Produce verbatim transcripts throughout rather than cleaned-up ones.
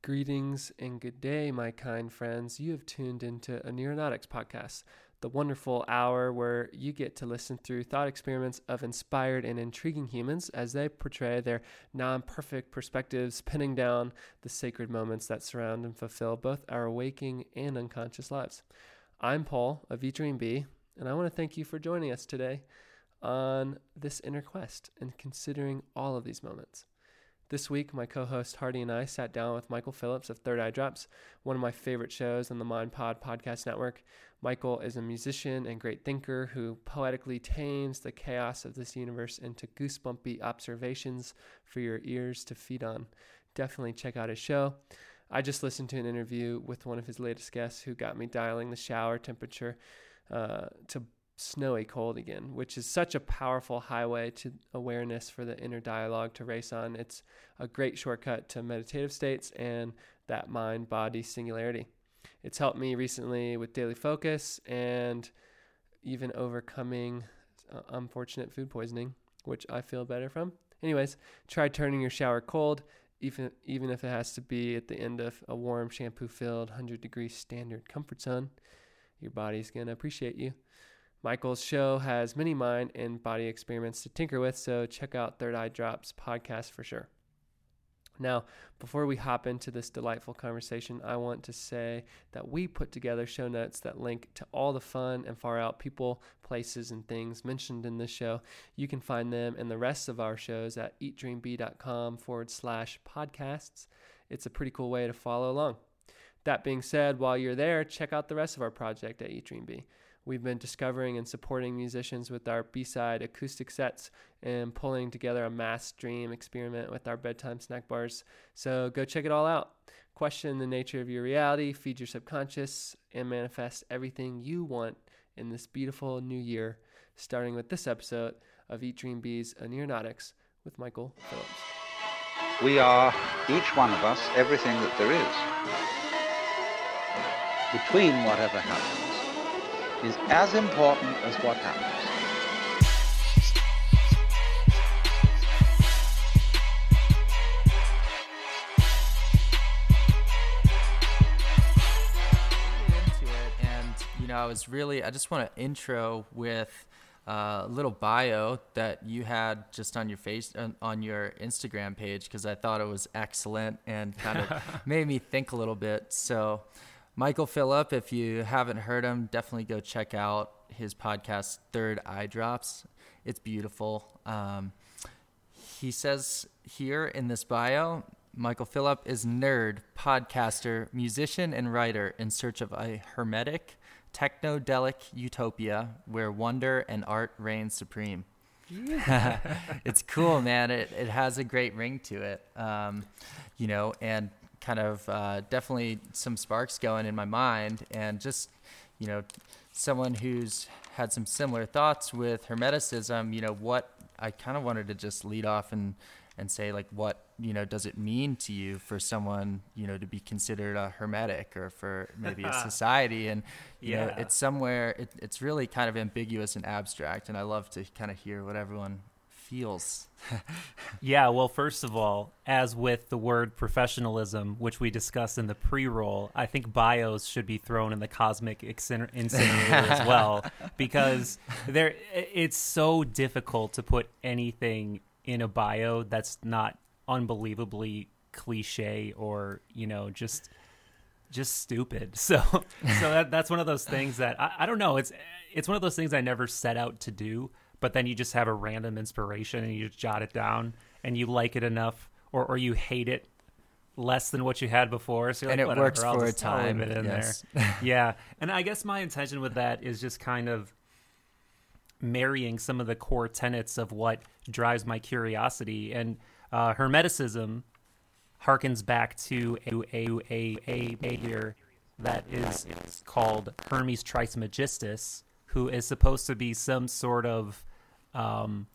Greetings and good day, my kind friends. You have tuned into a Neuronautics podcast, the wonderful hour where you get to listen through thought experiments of inspired and intriguing humans as they portray their non-perfect perspectives, pinning down the sacred moments that surround and fulfill both our waking and unconscious lives. I'm Paul of Eat Dream Be, and I want to thank you for joining us today on this inner quest and considering all of these moments. This week, my co-host Hardy and I sat down with Michael Phillips of Third Eye Drops, one of my favorite shows on the Mind Pod podcast network. Michael is a musician and great thinker who poetically tames the chaos of this universe into goosebumpy observations for your ears to feed on. Definitely check out his show. I just listened to an interview with one of his latest guests who got me dialing the shower temperature uh, to snowy cold again, which is such a powerful highway to awareness for the inner dialogue to race on. It's a great shortcut to meditative states and that mind-body singularity. It's helped me recently with daily focus and even overcoming uh, unfortunate food poisoning, which I feel better from. Anyways, try turning your shower cold, even even if it has to be at the end of a warm, shampoo-filled, one hundred degree standard comfort zone. Your body's going to appreciate you. Michael's show has many mind and body experiments to tinker with, so check out Third Eye Drops podcast for sure. Now, before we hop into this delightful conversation, I want to say that we put together show notes that link to all the fun and far out people, places, and things mentioned in this show. You can find them and the rest of our shows at eatdreambe.com forward slash podcasts. It's a pretty cool way to follow along. That being said, while you're there, check out the rest of our project at Eat Dream Be. We've been discovering and supporting musicians with our B-side acoustic sets and pulling together a mass dream experiment with our bedtime snack bars. So go check it all out. Question the nature of your reality, feed your subconscious, and manifest everything you want in this beautiful new year, starting with this episode of Eat Dream Be's Neuronautics with Michael Phillips. We are, each one of us, everything that there is. Between whatever happens is as important as what happens. Into it, and you know, I was really, I just want to intro with uh, a little bio that you had just on your face on, on your Instagram page, because I thought it was excellent and kind of made me think a little bit. So Michael Phillip, if you haven't heard him, definitely go check out his podcast, Third Eye Drops. It's beautiful. Um, he says here in this bio, Michael Phillip is nerd, podcaster, musician, and writer in search of a hermetic, technodelic utopia where wonder and art reign supreme. Yeah. It's cool, man. It it has a great ring to it, um, you know, and kind of uh, definitely some sparks going in my mind, and just, you know, someone who's had some similar thoughts with Hermeticism, you know, what I kind of wanted to just lead off and, and say, like, what, you know, does it mean to you for someone, you know, to be considered a Hermetic, or for maybe a society? And, you yeah. know, it's somewhere, it, it's really kind of ambiguous and abstract, and I love to kind of hear what everyone feels. Yeah, well, first of all, as with the word professionalism, which we discussed in the pre-roll, I think bios should be thrown in the cosmic incinerator as well, because there it's so difficult to put anything in a bio that's not unbelievably cliche or, you know, just just stupid. So so that that's one of those things that I, I don't know, it's it's one of those things I never set out to do. But then you just have a random inspiration and you just jot it down and you like it enough, or, or you hate it less than what you had before. So you're and like, it works I'll for a just, time. I'll leave it in yes. there. Yeah. And I guess my intention with that is just kind of marrying some of the core tenets of what drives my curiosity. And uh, Hermeticism harkens back to a, a, a, a, a here that is called Hermes Trismegistus, who is supposed to be some sort of um,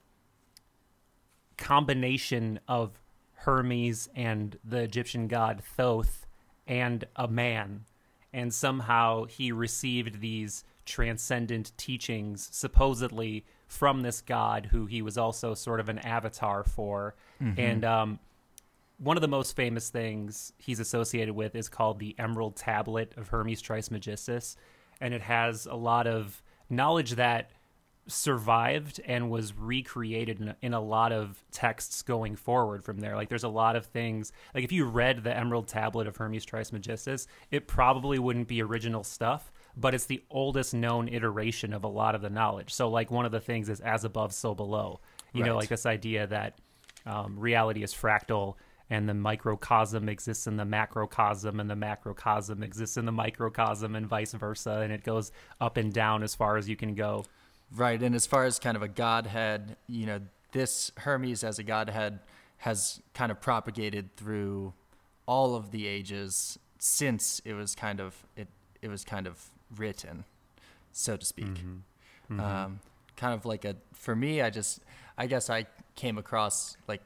combination of Hermes and the Egyptian god Thoth and a man. And somehow he received these transcendent teachings, supposedly from this god who he was also sort of an avatar for. Mm-hmm. And um, one of the most famous things he's associated with is called the Emerald Tablet of Hermes Trismegistus, and it has a lot of knowledge that survived and was recreated in, in a lot of texts going forward from there. Like there's a lot of things, like if you read the Emerald Tablet of Hermes Trismegistus, it probably wouldn't be original stuff, but it's the oldest known iteration of a lot of the knowledge. So like one of the things is as above, so below. You right. know, like this idea that um, reality is fractal and the microcosm exists in the macrocosm and the macrocosm exists in the microcosm and vice versa. And it goes up and down as far as you can go. Right. And as far as kind of a godhead, you know, this Hermes as a godhead has kind of propagated through all of the ages since it was kind of it it was kind of written, so to speak. Mm-hmm. Mm-hmm. Um, kind of like a for me, I just I guess I came across like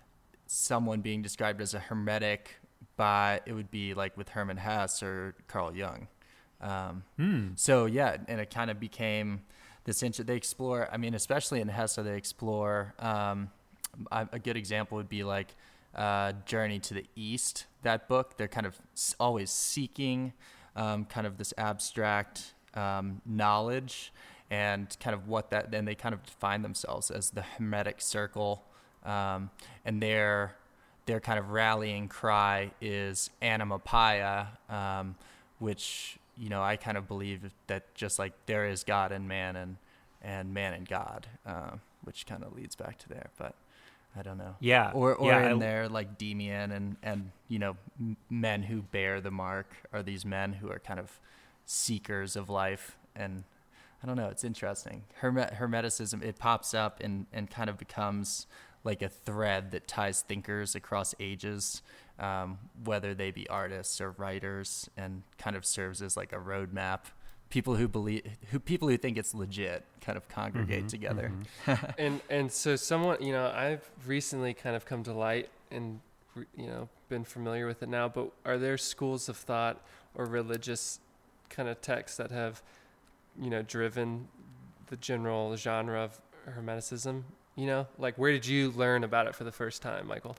someone being described as a hermetic by it would be like with Hermann Hesse or Carl Jung. Um, mm. So yeah, and it kind of became this inter- they explore, I mean, especially in Hesse, they explore, um, a, a good example would be like uh, Journey to the East, that book. They're kind of s- always seeking um, kind of this abstract um, knowledge and kind of what that, then they kind of define themselves as the Hermetic Circle. Um, and their, their kind of rallying cry is Anima Pia, um, which, you know, I kind of believe that just like there is God in man and, and man in God, uh, which kind of leads back to there, but I don't know. Yeah. Or, or yeah, in I, there, like Demian and, and, you know, m- men who bear the mark are these men who are kind of seekers of life. And I don't know, it's interesting. Herme- Hermeticism, it pops up and, and kind of becomes like a thread that ties thinkers across ages, um, whether they be artists or writers, and kind of serves as like a roadmap. People who believe, who people who think it's legit, kind of congregate mm-hmm, together. Mm-hmm. and and so someone, you know, I've recently kind of come to light and you know been familiar with it now. But are there schools of thought or religious kind of texts that have, you know, driven the general genre of Hermeticism? You know, like where did you learn about it for the first time, Michael?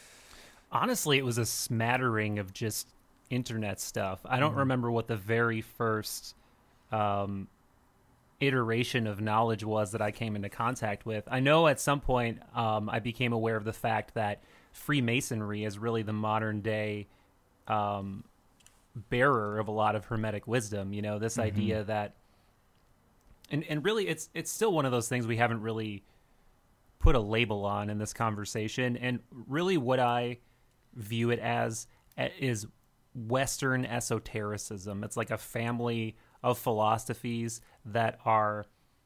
Honestly, it was a smattering of just internet stuff. I don't mm-hmm. remember what the very first um, iteration of knowledge was that I came into contact with. I know at some point um, I became aware of the fact that Freemasonry is really the modern day um, bearer of a lot of Hermetic wisdom. You know, this mm-hmm. idea that, and and really, it's it's still one of those things we haven't really put a label on in this conversation. And really what I view it as is Western esotericism. It's like a family of philosophies that are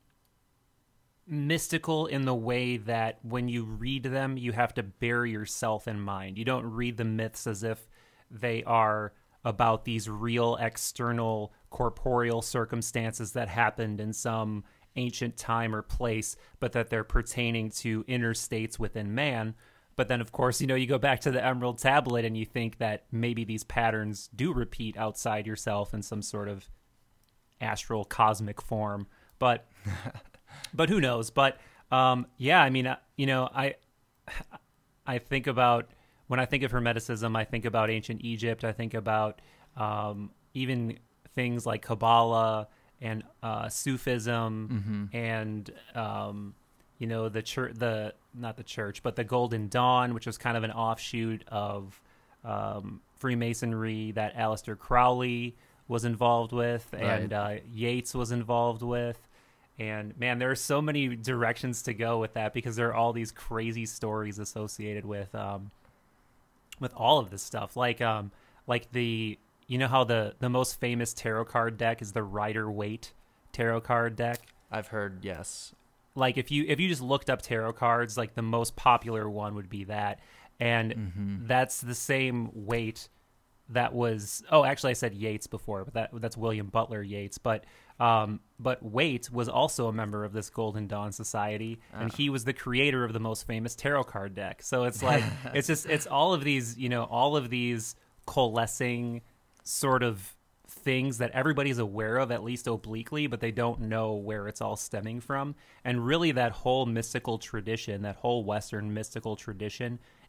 mystical in the way that when you read them, you have to bear yourself in mind. You don't read the myths as if they are about these real external corporeal circumstances that happened in some ancient time or place, but that they're pertaining to inner states within man. But then, of course, you know, you go back to the Emerald Tablet and you think that maybe these patterns do repeat outside yourself in some sort of astral cosmic form. But but who knows? But um, yeah, I mean, uh, you know, I I think about, when I think of Hermeticism, I think about ancient Egypt. I think about um, even things like Kabbalah and uh, Sufism mm-hmm. and, um, you know, the church, the, not the church, but the Golden Dawn, which was kind of an offshoot of um, Freemasonry that Aleister Crowley was involved with right. and uh, Yeats was involved with. And man, there are so many directions to go with that because there are all these crazy stories associated with, um, with all of this stuff. Like, um, like the, you know how the, the most famous tarot card deck is the Rider-Waite tarot card deck? I've heard, yes. Like if you if you just looked up tarot cards, like the most popular one would be that. And mm-hmm. that's the same Waite that was, oh, actually I said Yeats before, but that that's William Butler Yeats. But um, but Waite was also a member of this Golden Dawn Society, oh. and he was the creator of the most famous tarot card deck. So it's like, it's just, it's all of these, you know, all of these coalescing sort of things that everybody's aware of, at least obliquely, but they don't know where it's all stemming from. And really that whole mystical tradition, that whole Western mystical tradition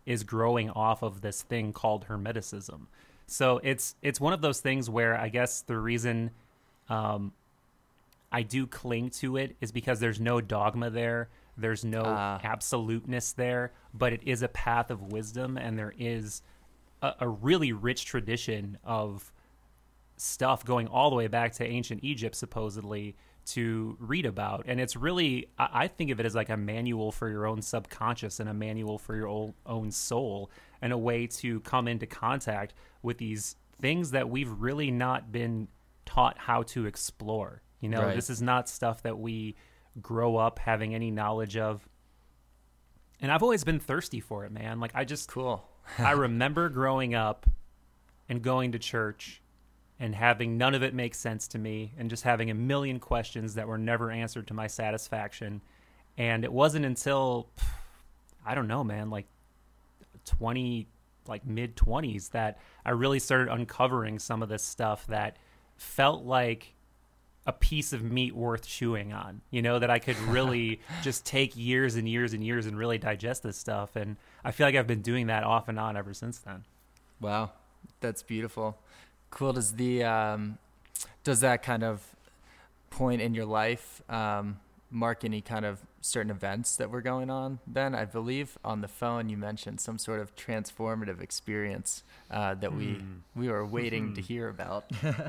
is growing off of this thing called Hermeticism. So it's it's one of those things where I guess the reason um, I do cling to it is because there's no dogma there. There's no uh. absoluteness there, but it is a path of wisdom, and there is a, a really rich tradition of stuff going all the way back to ancient Egypt, supposedly, to read about. And it's really, I think of it as like a manual for your own subconscious and a manual for your own, own soul, and a way to come into contact with these things that we've really not been taught how to explore. You know, right. This is not stuff that we grow up having any knowledge of. And I've always been thirsty for it, man. Like, I just, cool. I remember growing up and going to church and having none of it make sense to me, and just having a million questions that were never answered to my satisfaction. And it wasn't until, I don't know, man, like twenty, like mid twenties, that I really started uncovering some of this stuff that felt like a piece of meat worth chewing on, you know, that I could really just take years and years and years and really digest this stuff. And I feel like I've been doing that off and on ever since then. Wow. That's beautiful. Cool. Does the, um, does that kind of point in your life, um, mark any kind of certain events that were going on then? I believe on the phone you mentioned some sort of transformative experience, uh, that we, mm. we were waiting mm-hmm. to hear about.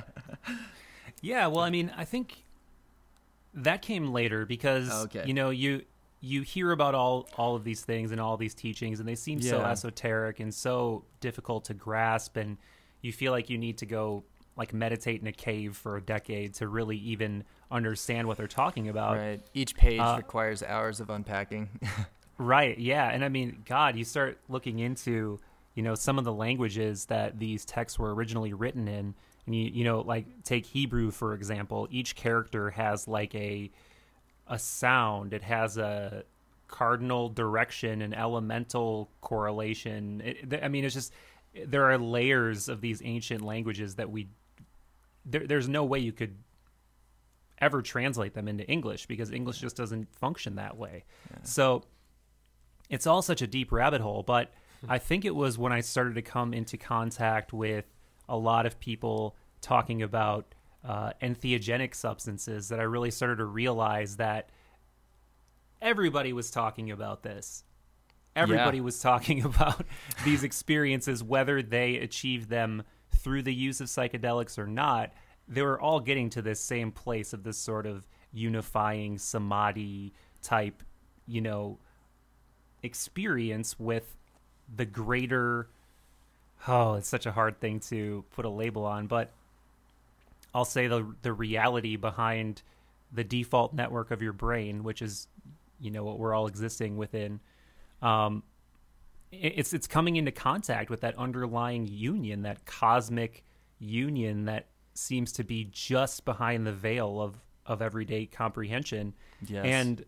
Yeah, well, I mean, I think that came later because, okay. you know, you you hear about all, all of these things and all these teachings, and they seem yeah. so esoteric and so difficult to grasp, and you feel like you need to go, like, meditate in a cave for a decade to really even understand what they're talking about. Right. Each page uh, requires hours of unpacking. Right, yeah. And, I mean, God, you start looking into, you know, some of the languages that these texts were originally written in. And you, you know, like take Hebrew, for example, each character has like a a sound. It has a cardinal direction, an elemental correlation. It, I mean, it's just, there are layers of these ancient languages that we, there, there's no way you could ever translate them into English, because English just doesn't function that way. Yeah. So it's all such a deep rabbit hole. But I think it was when I started to come into contact with a lot of people talking about uh, entheogenic substances that I really started to realize that everybody was talking about this. Everybody yeah. was talking about these experiences, whether they achieved them through the use of psychedelics or not. They were all getting to this same place of this sort of unifying samadhi type, you know, experience with the greater... Oh, it's such a hard thing to put a label on, but I'll say the the reality behind the default network of your brain, which is, you know, what we're all existing within. Um, it's it's coming into contact with that underlying union, that cosmic union that seems to be just behind the veil of, of everyday comprehension. Yes. And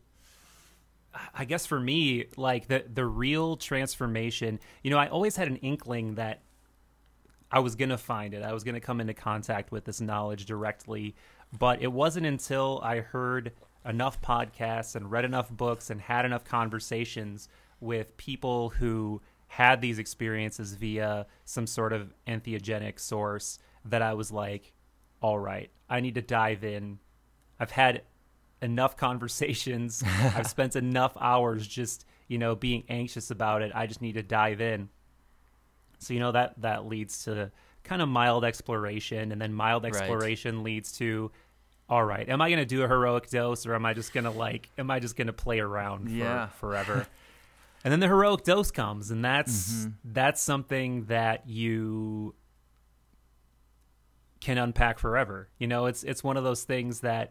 I guess for me, like the the real transformation, you know, I always had an inkling that I was going to find it. I was going to come into contact with this knowledge directly. But it wasn't until I heard enough podcasts and read enough books and had enough conversations with people who had these experiences via some sort of entheogenic source that I was like, all right, I need to dive in. I've had enough conversations. I've spent enough hours just, you know, being anxious about it. I just need to dive in. So, you know, that, that leads to kind of mild exploration, and then mild exploration right. leads to, all right, am I going to do a heroic dose, or am I just going to like, am I just going to play around for yeah. forever? And then the heroic dose comes, and that's, mm-hmm. that's something that you can unpack forever. You know, it's, it's one of those things that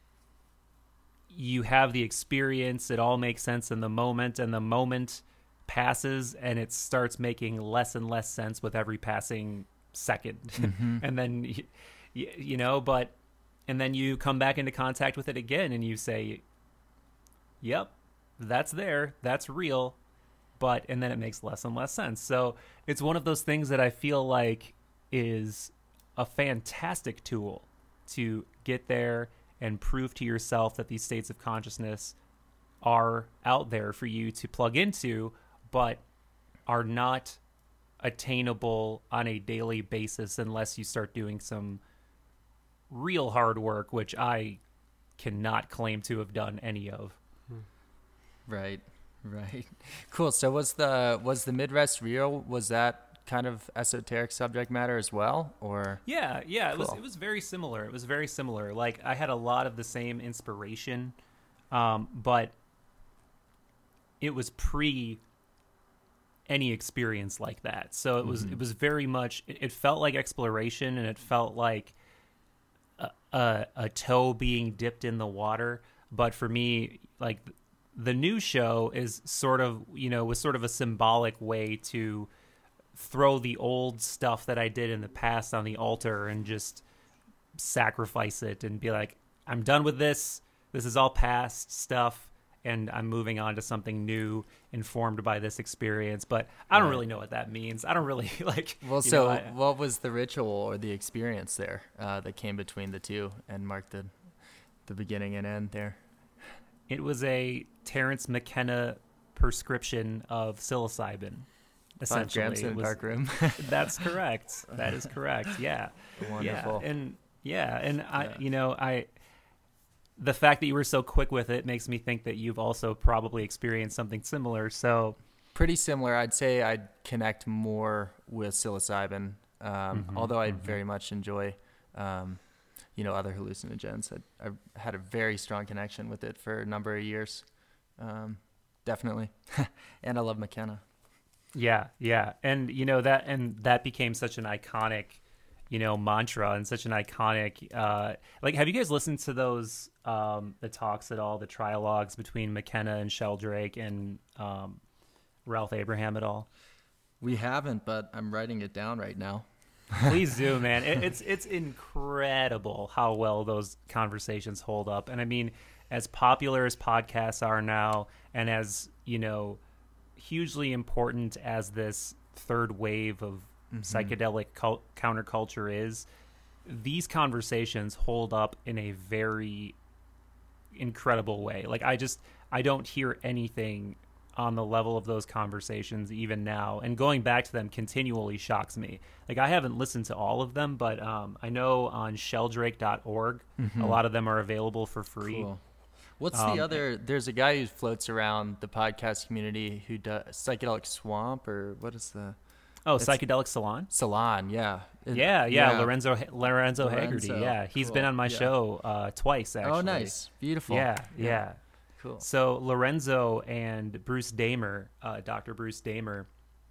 you have the experience, it all makes sense in the moment, and the moment passes and it starts making less and less sense with every passing second. Mm-hmm. And then, you, you know, but, and then you come back into contact with it again and you say, yep, that's there, that's real. But, and then it makes less and less sense. So it's one of those things that I feel like is a fantastic tool to get there and prove to yourself that these states of consciousness are out there for you to plug into, but are not attainable on a daily basis unless you start doing some real hard work, which I cannot claim to have done any of. Right, right. Cool. So was the was the Midwest real? Was that kind of esoteric subject matter as well, or? Yeah, yeah. It Cool. was it was very similar. It was very similar. Like I had a lot of the same inspiration, um, but it was pre any experience like that. So it was mm-hmm. it was very much. It, it felt like exploration, and it felt like a, a a toe being dipped in the water. But for me, like the new show is sort of, you know, was sort of a symbolic way to throw the old stuff that I did in the past on the altar and just sacrifice it and be like, I'm done with this. This is all past stuff, and I'm moving on to something new, informed by this experience. But I don't Right. really know what that means. I don't really like. Well, you so know, I, what was the ritual or the experience there uh, that came between the two and marked the the beginning and end there? it was a Terence McKenna prescription of psilocybin. Five grams It in a was- dark room. That's correct. That is correct. Yeah. Wonderful. Yeah, and yeah, and I, Yeah. you know, I, the fact that you were so quick with it makes me think that you've also probably experienced something similar. So, Pretty similar. I'd say I'd connect more with psilocybin, um, Mhm, although I mhm. very much enjoy, um, you know, other hallucinogens. I, I've had a very strong connection with it for a number of years, um, definitely. And I love McKenna. yeah, yeah, and you know that, and that became such an iconic, you know, mantra and such an iconic. Uh, like, have you guys listened to those um, the talks at all, the trialogues between McKenna and Sheldrake and um, Ralph Abraham at all? We haven't, but I'm writing it down right now. Please do, man. It, it's it's incredible how well those conversations hold up. And I mean, as popular as podcasts are now, and as, you know, hugely important as this third wave of Mhm. psychedelic cult- counterculture is, these conversations hold up in a very incredible way. Like, I just, I don't hear anything on the level of those conversations even now, and going back to them continually shocks me. Like, I haven't listened to all of them, but um, I know on sheldrake dot org a lot of them are available for free. Cool. What's Um, the other? There's a guy who floats around the podcast community who does Psychedelic Swamp, or what is the Oh, It's- Psychedelic Salon. Salon? Yeah. It- Yeah, yeah, Lorenzo Lorenzo Haggerty. Lorenzo, Yeah, he's cool, been on my yeah. show uh, twice actually. Oh, nice. Beautiful. Yeah, yeah. Cool. So Lorenzo and Bruce Damer, uh, Doctor Bruce Damer,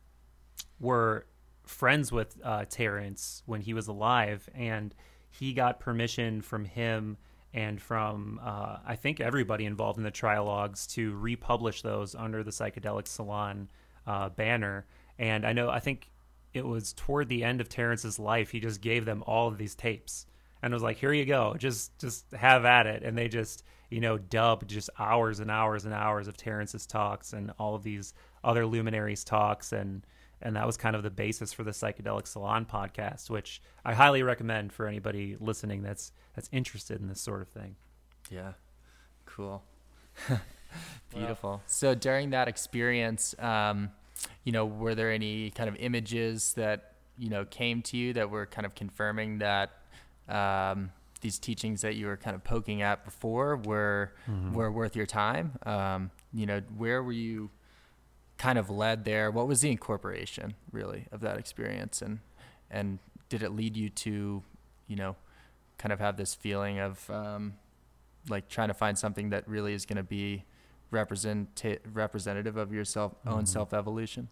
were friends with uh, Terrence when he was alive, and he got permission from him and from uh, I think everybody involved in the trialogues to republish those under the Psychedelic Salon uh, banner. And I know, I think it was toward the end of Terrence's life, he just gave them all of these tapes and was like, here you go, just just have at it. And they just, you know, dubbed just hours and hours and hours of Terrence's talks and all of these other luminaries' talks. And, and that was kind of the basis for the Psychedelic Salon podcast, which I highly recommend for anybody listening that's that's interested in this sort of thing. Yeah. Cool. Beautiful. So during that experience, um, you know, were there any kind of images that, you know, came to you that were kind of confirming that um, these teachings that you were kind of poking at before were Mhm. were worth your time? Um, you know, where were you kind of led there? What was the incorporation really of that experience, and and did it lead you to, you know, kind of have this feeling of um, like trying to find something that really is going to be represent representative of your self own Mhm. self evolution?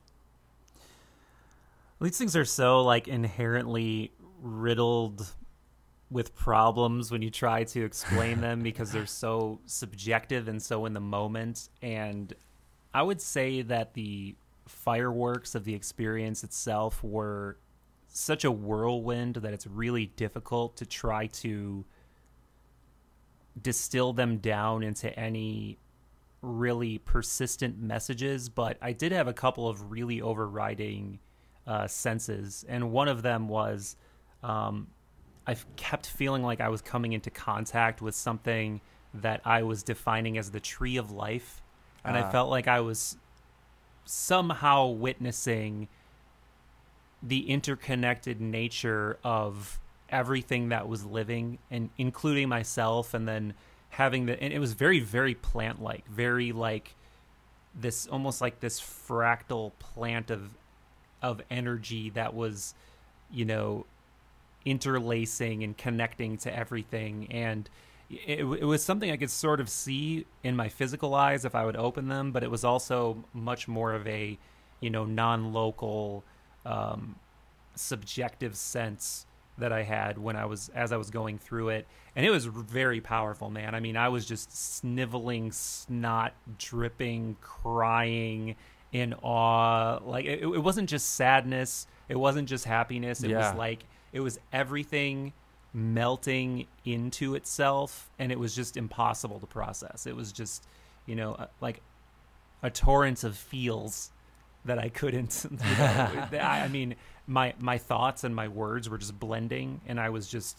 These things are so like inherently riddled with problems when you try to explain them because they're so subjective and so in the moment. And I would say that the fireworks of the experience itself were such a whirlwind that it's really difficult to try to distill them down into any really persistent messages. But I did have a couple of really overriding uh, senses, and one of them was um, I kept feeling like I was coming into contact with something that I was defining as the tree of life, and I Ah. felt like I was somehow witnessing the interconnected nature of everything that was living, and including myself, and then having the, and it was very, very plant-like, very like this, almost like this fractal plant of, of energy that was, you know, interlacing and connecting to everything. And it, it was something I could sort of see in my physical eyes if I would open them, but it was also much more of a, you know, non-local, um, subjective sense that I had when I was, as I was going through it. And it was very powerful, man. I mean, I was just sniveling, snot dripping, crying in awe. Like it, it wasn't just sadness. It wasn't just happiness. It Yeah. was like, it was everything melting into itself, and it was just impossible to process. It was just, you know, uh, like a torrent of feels that I couldn't, you know, I, I mean, my, my thoughts and my words were just blending, and I was just,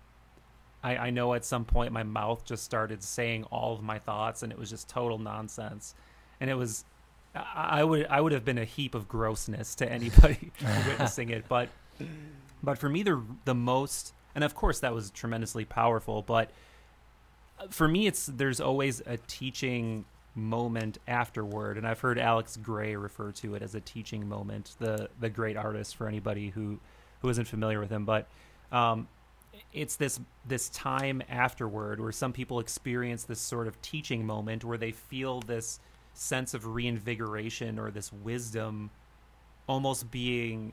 I, I know at some point my mouth just started saying all of my thoughts, and it was just total nonsense. And it was, I, I would, I would have been a heap of grossness to anybody witnessing it, but, but for me, the, the most, and of course that was tremendously powerful, but for me, it's, there's always a teaching moment afterward, and I've heard Alex Gray refer to it as a teaching moment, the the great artist, for anybody who who isn't familiar with him. But um it's this this time afterward where some people experience this sort of teaching moment where they feel this sense of reinvigoration or this wisdom almost being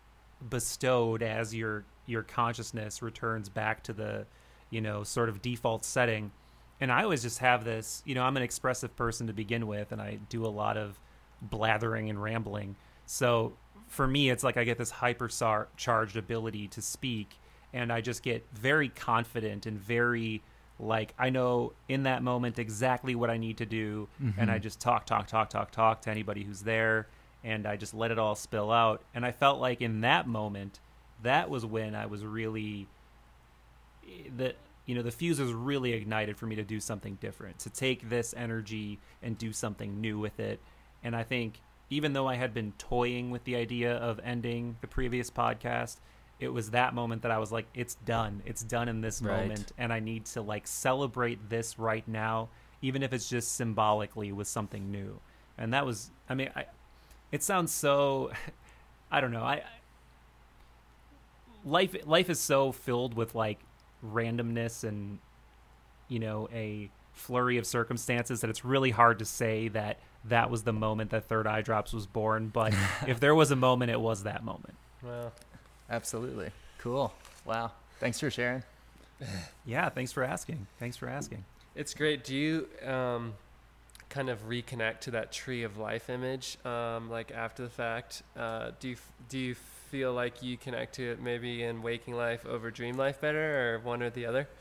bestowed as your your consciousness returns back to the, you know, sort of default setting. And I always just have this, you know, I'm an expressive person to begin with, and I do a lot of blathering and rambling. So for me, it's like I get this hypercharged ability to speak, and I just get very confident and very, like, I know in that moment exactly what I need to do, Mm-hmm. and I just talk, talk, talk, talk, talk to anybody who's there, and I just let it all spill out. And I felt like in that moment, that was when I was really, the you know, the fuse was really ignited for me to do something different, to take this energy and do something new with it. And I think even though I had been toying with the idea of ending the previous podcast, it was that moment that I was like, it's done. It's done in this Right. moment. And I need to like celebrate this right now, even if it's just symbolically with something new. And that was, I mean, I, it sounds so, I don't know. I, life, life is so filled with like randomness and, you know, a flurry of circumstances that it's really hard to say that that was the moment that Third Eye Drops was born. But if there was a moment, it was that moment. Well, Absolutely. Cool. Wow. Thanks for sharing. Yeah, thanks for asking. Thanks for asking. it's great. Do you um, kind of reconnect to that tree of life image, um, like after the fact? Uh, do you do you feel like you connect to it maybe in waking life over dream life better, or one or the other?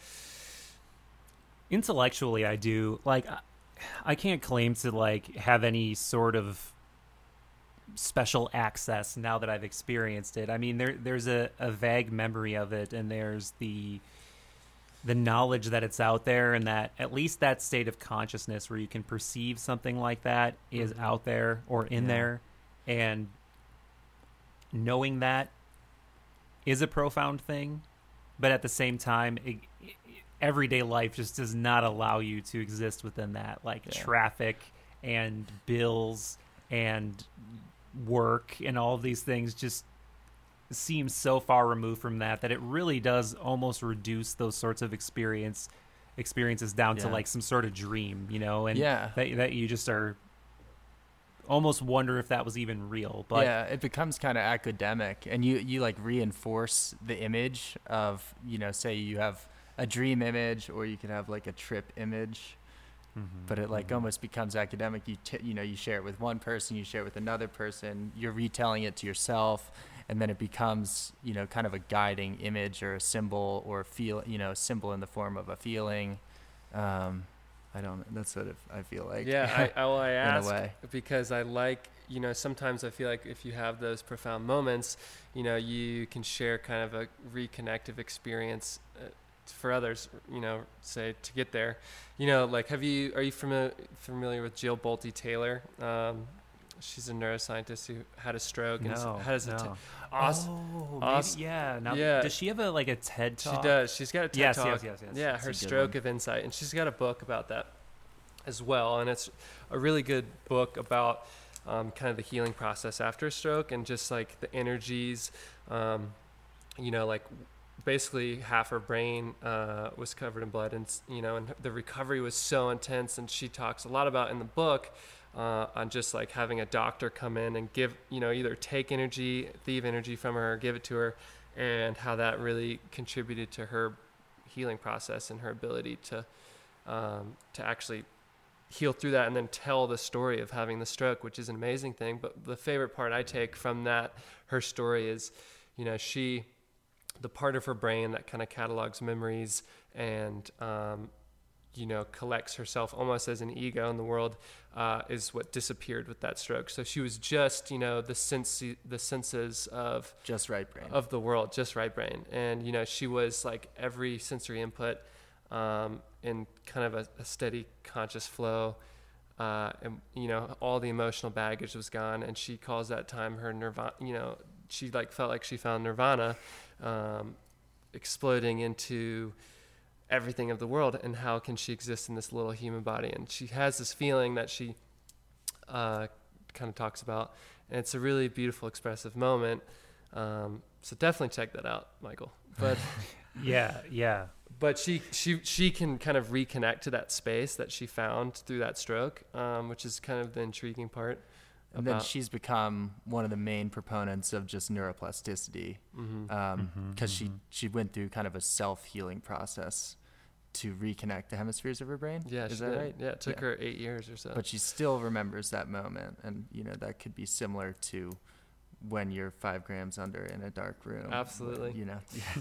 Intellectually, I do. Like, I- I can't claim to like have any sort of special access now that I've experienced it. I mean, there there's a, a vague memory of it, and there's the the knowledge that it's out there, and that at least that state of consciousness where you can perceive something like that is Mhm. out there or in Yeah. there, and knowing that is a profound thing. But at the same time, it, it, everyday life just does not allow you to exist within that, like Yeah. traffic and bills and work and all of these things just seem so far removed from that that it really does almost reduce those sorts of experience experiences down to Yeah. like some sort of dream, you know, and Yeah. that, that you just are almost wonder if that was even real. But yeah, it becomes kind of academic, and you you like reinforce the image of, you know, say you have a dream image, or you could have like a trip image, Mhm, but it like mhm. almost becomes academic. You t- you know, you share it with one person, you share it with another person, you're retelling it to yourself, and then it becomes, you know, kind of a guiding image or a symbol or feel, you know, a symbol in the form of a feeling. Um, I don't. That's what it, I feel like. Yeah, I, I, well, I in a ask way. because I like, you know, sometimes I feel like if you have those profound moments, you know, you can share kind of a reconnective experience uh, for others, you know, say to get there. You know, like, have you, are you familiar, familiar with Jill Bolte Taylor? Um, She's a neuroscientist who had a stroke and No, has a no. t- awesome. Oh, maybe, awesome- yeah. Now, yeah. Does she have a like a TED She talk? does. She's got a TED Yes, talk. yes, yes, yes. Yeah, That's a her good stroke one. of insight, and she's got a book about that as well. And it's a really good book about um, kind of the healing process after a stroke and just like the energies. Um, you know, like basically half her brain uh, was covered in blood, and you know, and the recovery was so intense. And she talks a lot about in the book. Uh, on just like having a doctor come in and give, you know, either take energy, thieve energy from her, or give it to her, and how that really contributed to her healing process and her ability to um, to actually heal through that and then tell the story of having the stroke, which is an amazing thing. But the favorite part I take from that, her story is, you know, she, the part of her brain that kind of catalogs memories and um, you know, collects herself almost as an ego in the world, uh, is what disappeared with that stroke. So she was just, you know, the sense, the senses of Just right brain. of the world, just right brain. And, you know, she was like every sensory input um, in kind of a, a steady conscious flow. Uh, and, you know, all the emotional baggage was gone. And she calls that time her nirvana, you know, she like felt like she found nirvana, um, exploding into everything of the world, and how can she exist in this little human body. And she has this feeling that she uh, kind of talks about, and it's a really beautiful, expressive moment. Um, so definitely check that out, Michael. But Yeah, yeah. but she she she can kind of reconnect to that space that she found through that stroke, um, which is kind of the intriguing part. And then about- she's become one of the main proponents of just neuroplasticity, because Mhm. um, Mhm, she she went through kind of a self-healing process to reconnect the hemispheres of her brain. Yeah, is she that did. right? Yeah, it took Yeah. her eight years or so. But she still remembers that moment, and you know that could be similar to when you're five grams under in a dark room. Absolutely. You know.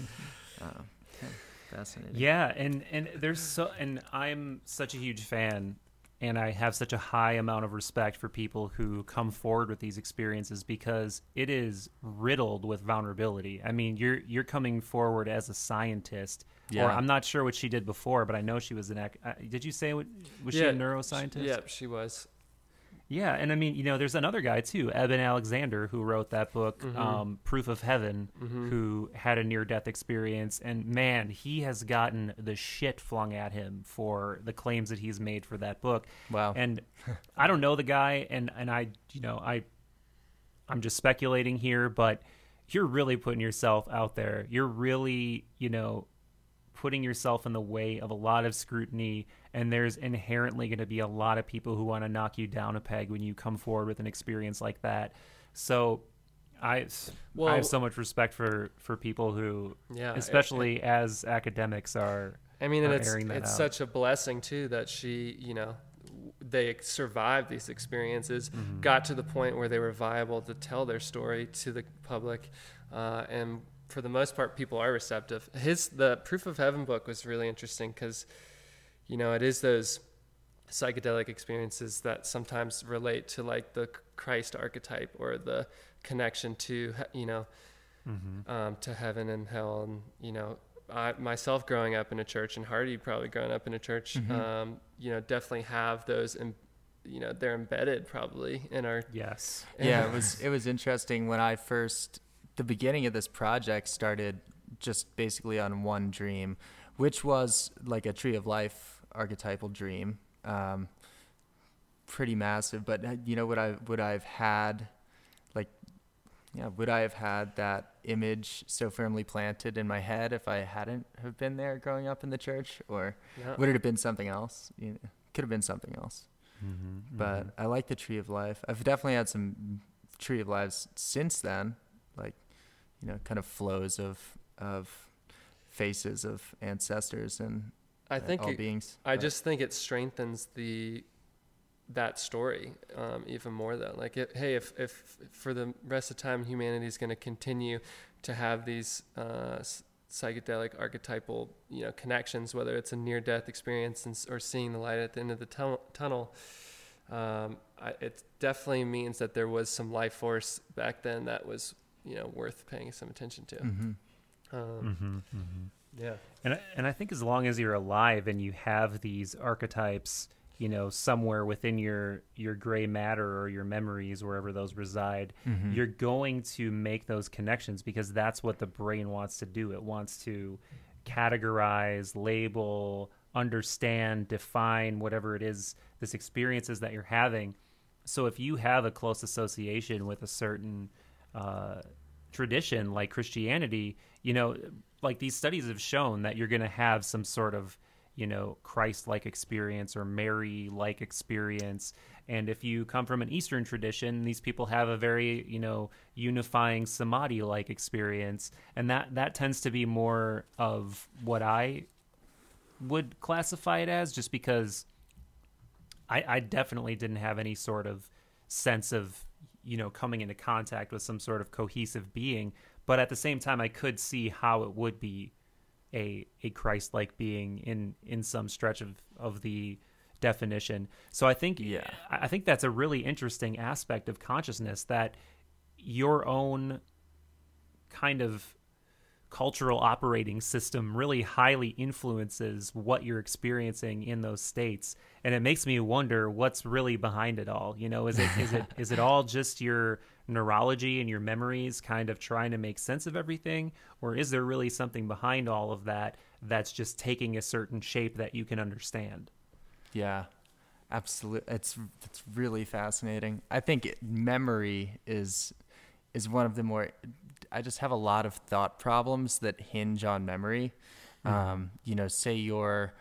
um, yeah, fascinating. Yeah, and and there's so and I'm such a huge fan, and I have such a high amount of respect for people who come forward with these experiences, because it is riddled with vulnerability. I mean, you're you're coming forward as a scientist, Yeah. or I'm not sure what she did before, but I know she was an. ac- Uh, did you say what, was she a neuroscientist? Yeah, she was. Yeah, and I mean, you know, there's another guy too, Eben Alexander, who wrote that book, Mhm. um, Proof of Heaven, Mhm. who had a near-death experience, and man, he has gotten the shit flung at him for the claims that he's made for that book. Wow. And I don't know the guy, and and I, you know, I, I'm just speculating here, but you're really putting yourself out there. You're really, you know, putting yourself in the way of a lot of scrutiny, and there's inherently going to be a lot of people who want to knock you down a peg when you come forward with an experience like that. So I, Well- I have so much respect for, for people who, Yeah, especially as academics, are I mean, and are it's airing that it's out. such a blessing too that she, you know, they survived these experiences, Mm-hmm. got to the point where they were viable to tell their story to the public, uh, and for the most part, people are receptive. His the Proof of Heaven book was really interesting because, you know, it is those psychedelic experiences that sometimes relate to like the Christ archetype or the connection to, you know, Mm-hmm. um, to heaven and hell. And, you know, I myself growing up in a church, and Hardy probably growing up in a church, Mhm. um, you know, definitely have those, em- you know, they're embedded probably in our, Yes. Yeah, it was it was interesting when I first the beginning of this project started just basically on one dream, which was like a Tree of Life archetypal dream, um, pretty massive. But uh, you know, would I would I've had like yeah would I have had that image so firmly planted in my head if I hadn't have been there growing up in the church, or yeah. would it have been something else? You know, could have been something else. Mm-hmm. But I like the Tree of Life. I've definitely had some Tree of Lives since then, like, you know, kind of flows of of faces of ancestors and I uh, think all it- beings. I But- just think it strengthens the that story um, even more though. Like, it, hey, if if for the rest of time humanity is going to continue to have these uh, s- psychedelic archetypal, you know, connections, whether it's a near-death experience and, s- or seeing the light at the end of the tum- tunnel, um, I, it definitely means that there was some life force back then that was, you know, worth paying some attention to. Mhm. Um, Mm-hmm. Mm-hmm. Yeah. And I- and I think as long as you're alive and you have these archetypes, you know, somewhere within your your gray matter or your memories, wherever those reside, mm-hmm. you're going to make those connections because that's what the brain wants to do. It wants to categorize, label, understand, define whatever it is, this experiences that you're having. So if you have a close association with a certain uh, tradition like Christianity, you know, like these studies have shown that you're going to have some sort of, you know, Christ-like experience or Mary-like experience. And if you come from an Eastern tradition, these people have a very, you know, unifying Samadhi-like experience. And that, that tends to be more of what I would classify it as, just because I, I definitely didn't have any sort of sense of, you know, coming into contact with some sort of cohesive being. But at the same time, I could see how it would be a a Christ-like being in, in some stretch of, of the definition. So I think yeah. I think that's a really interesting aspect of consciousness, that your own kind of cultural operating system really highly influences what you're experiencing in those states. And it makes me wonder what's really behind it all. You know, is it is it is it all just your neurology and your memories kind of trying to make sense of everything, or is there really something behind all of that that's just taking a certain shape that you can understand? Yeah, absolutely. It's it's really fascinating. I think it, memory is is one of the more. I just have a lot of thought problems that hinge on memory. Mm-hmm. Um, you know, say you're,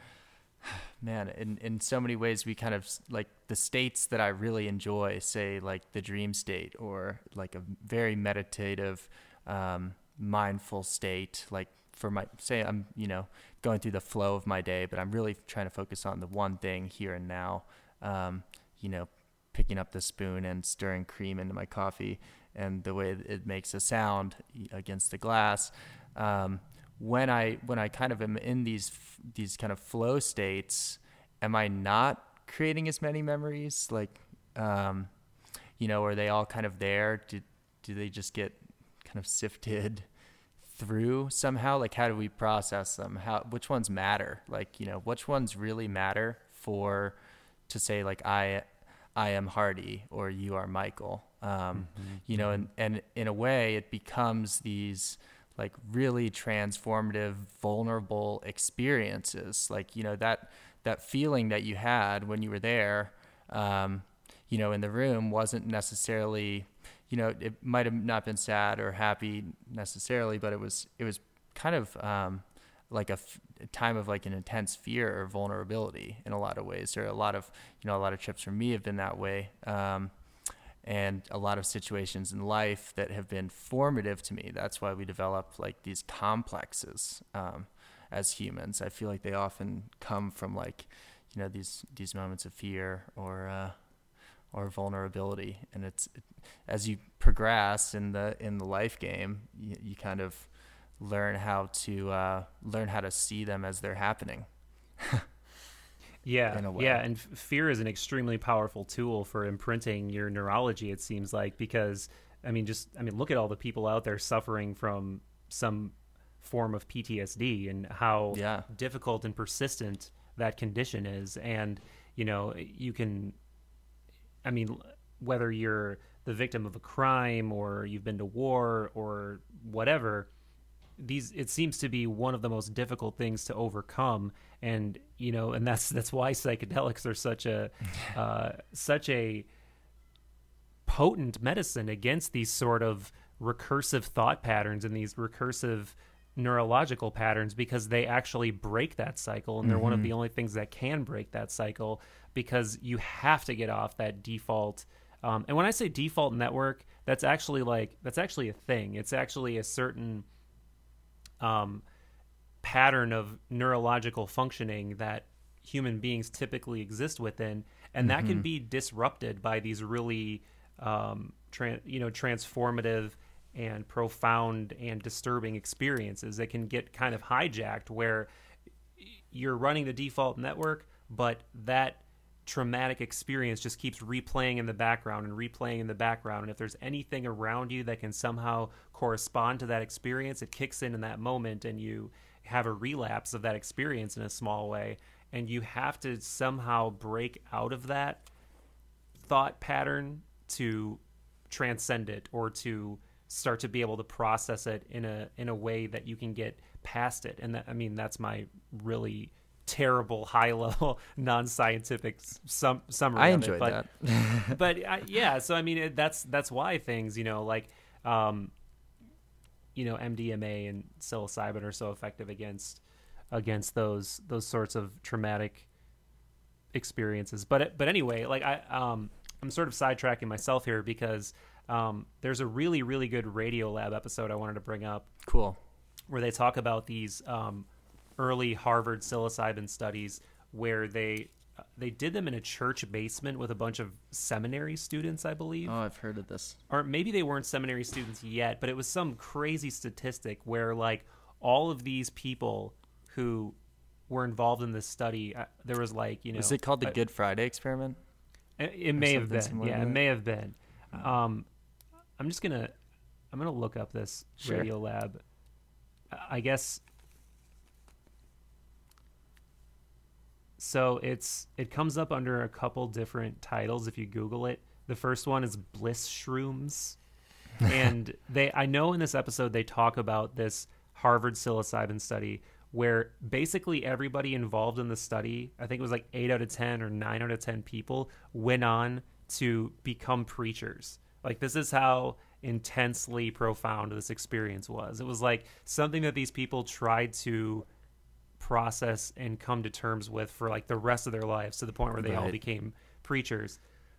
man, in, in so many ways we kind of like the states that I really enjoy, say like the dream state or like a very meditative, um, mindful state. Like for my, say I'm, you know, going through the flow of my day, but I'm really trying to focus on the one thing here and now, um, you know, picking up the spoon and stirring cream into my coffee and the way it makes a sound against the glass. Um, when I when I kind of am in these these kind of flow states, am I not creating as many memories? Like, um, you know, are they all kind of there? Do do they just get kind of sifted through somehow? Like, how do we process them? How which ones matter? Like, you know, which ones really matter for to say like I I am Hardy or you are Michael? Um, mm-hmm. You know, and, and in a way it becomes these like really transformative, vulnerable experiences. Like, you know, that, that feeling that you had when you were there, um, you know, in the room wasn't necessarily, you know, it might've not been sad or happy necessarily, but it was, it was kind of, um, like a, f- a time of like an intense fear or vulnerability in a lot of ways. There are a lot of, you know, a lot of trips for me have been that way. Um, and a lot of situations in life that have been formative to me. That's why we develop like these complexes, um, as humans. I feel like they often come from like, you know, these, these moments of fear or, uh, or vulnerability. And it's, it, as you progress in the, in the life game, you, you kind of learn how to, uh, learn how to see them as they're happening. Yeah, yeah, and f- fear is an extremely powerful tool for imprinting your neurology, it seems like, because, I mean, just, I mean, look at all the people out there suffering from some form of P T S D and how yeah. difficult and persistent that condition is. And, you know, you can, I mean, whether you're the victim of a crime or you've been to war or whatever, these, it seems to be one of the most difficult things to overcome. And, you know, and that's, that's why psychedelics are such a, uh, such a potent medicine against these sort of recursive thought patterns and these recursive neurological patterns, because they actually break that cycle. And they're mm-hmm. one of the only things that can break that cycle, because you have to get off that default. Um, and when I say default network, that's actually like, that's actually a thing. It's actually a certain, um, pattern of neurological functioning that human beings typically exist within, and that mm-hmm. can be disrupted by these really um tra- you know transformative and profound and disturbing experiences that can get kind of hijacked, where you're running the default network, but that traumatic experience just keeps replaying in the background and replaying in the background. And if there's anything around you that can somehow correspond to that experience, it kicks in in that moment, and you have a relapse of that experience in a small way. and you have to somehow break out of that thought pattern to transcend it, or to start to be able to process it in a in a way that you can get past it. And that, I mean, that's my really terrible high level non-scientific sum, summary. I of enjoyed it. But, that. but I, yeah, so I mean, it, that's that's why things, you know, like um, you know, M D M A and psilocybin are so effective against against those those sorts of traumatic experiences. But but anyway, like I um I'm sort of sidetracking myself here because um there's a really really good Radiolab episode I wanted to bring up. Cool. Where they talk about these um early Harvard psilocybin studies where they they did them in a church basement with a bunch of seminary students, I believe. Oh, I've heard of this. Or maybe they weren't seminary students yet, but it was some crazy statistic where like all of these people who were involved in this study, uh, there was like, you know, Is it called the uh, Good Friday experiment? It, it may have something been. similar Yeah, to it that? may have been. Um, I'm just gonna, I'm gonna look up this Sure. Radiolab. I guess. So it's it comes up under a couple different titles if you Google it. The first one is Bliss Shrooms, and they I know in this episode they talk about this Harvard psilocybin study where basically everybody involved in the study, I think it was like eight out of ten or nine out of ten people, went on to become preachers. Like, this is how intensely profound this experience was. It was like something that these people tried to process and come to terms with for like the rest of their lives, to the point where they all Right. became preachers.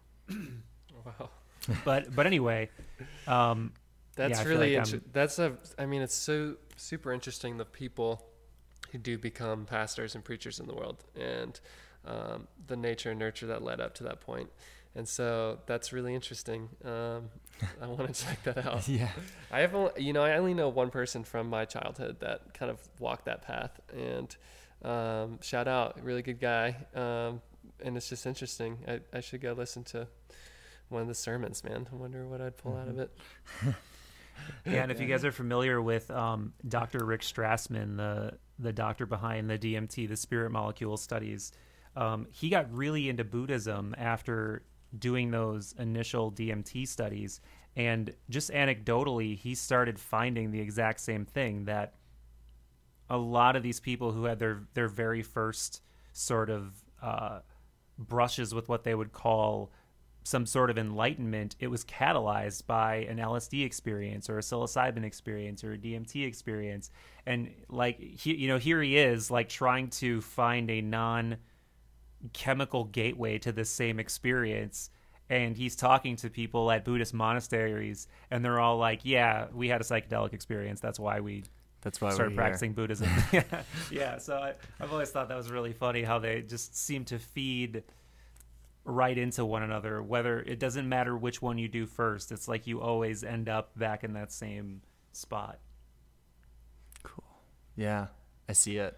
Wow. But but anyway, um, That's yeah, I feel really like inter- I'm- that's a I mean it's so super interesting, the people who do become pastors and preachers in the world, and um, the nature and nurture that led up to that point. And so that's really interesting. Um, I want to check that out. Yeah. I have only, you know, I only know one person from my childhood that kind of walked that path, and um, shout out, really good guy. Um, and it's just interesting. I, I should go listen to one of the sermons, man. I wonder what I'd pull out of it. Yeah, and if you guys are familiar with um, Doctor Rick Strassman, the the doctor behind the D M T, the spirit molecule studies, um, he got really into Buddhism after doing those initial D M T studies. And just anecdotally, he started finding the exact same thing, that a lot of these people who had their, their very first sort of uh, brushes with what they would call some sort of enlightenment, it was catalyzed by an L S D experience or a psilocybin experience or a D M T experience. And like, he, you know, here he is like trying to find a non-chemical gateway to this same experience. And he's talking to people at Buddhist monasteries, and they're all like, yeah, we had a psychedelic experience. That's why we That's why started we're practicing here. Buddhism. yeah. yeah. So I, I've always thought that was really funny how they just seem to feed right into one another, whether it doesn't matter which one you do first. It's like you always end up back in that same spot. Cool. Yeah, I see it.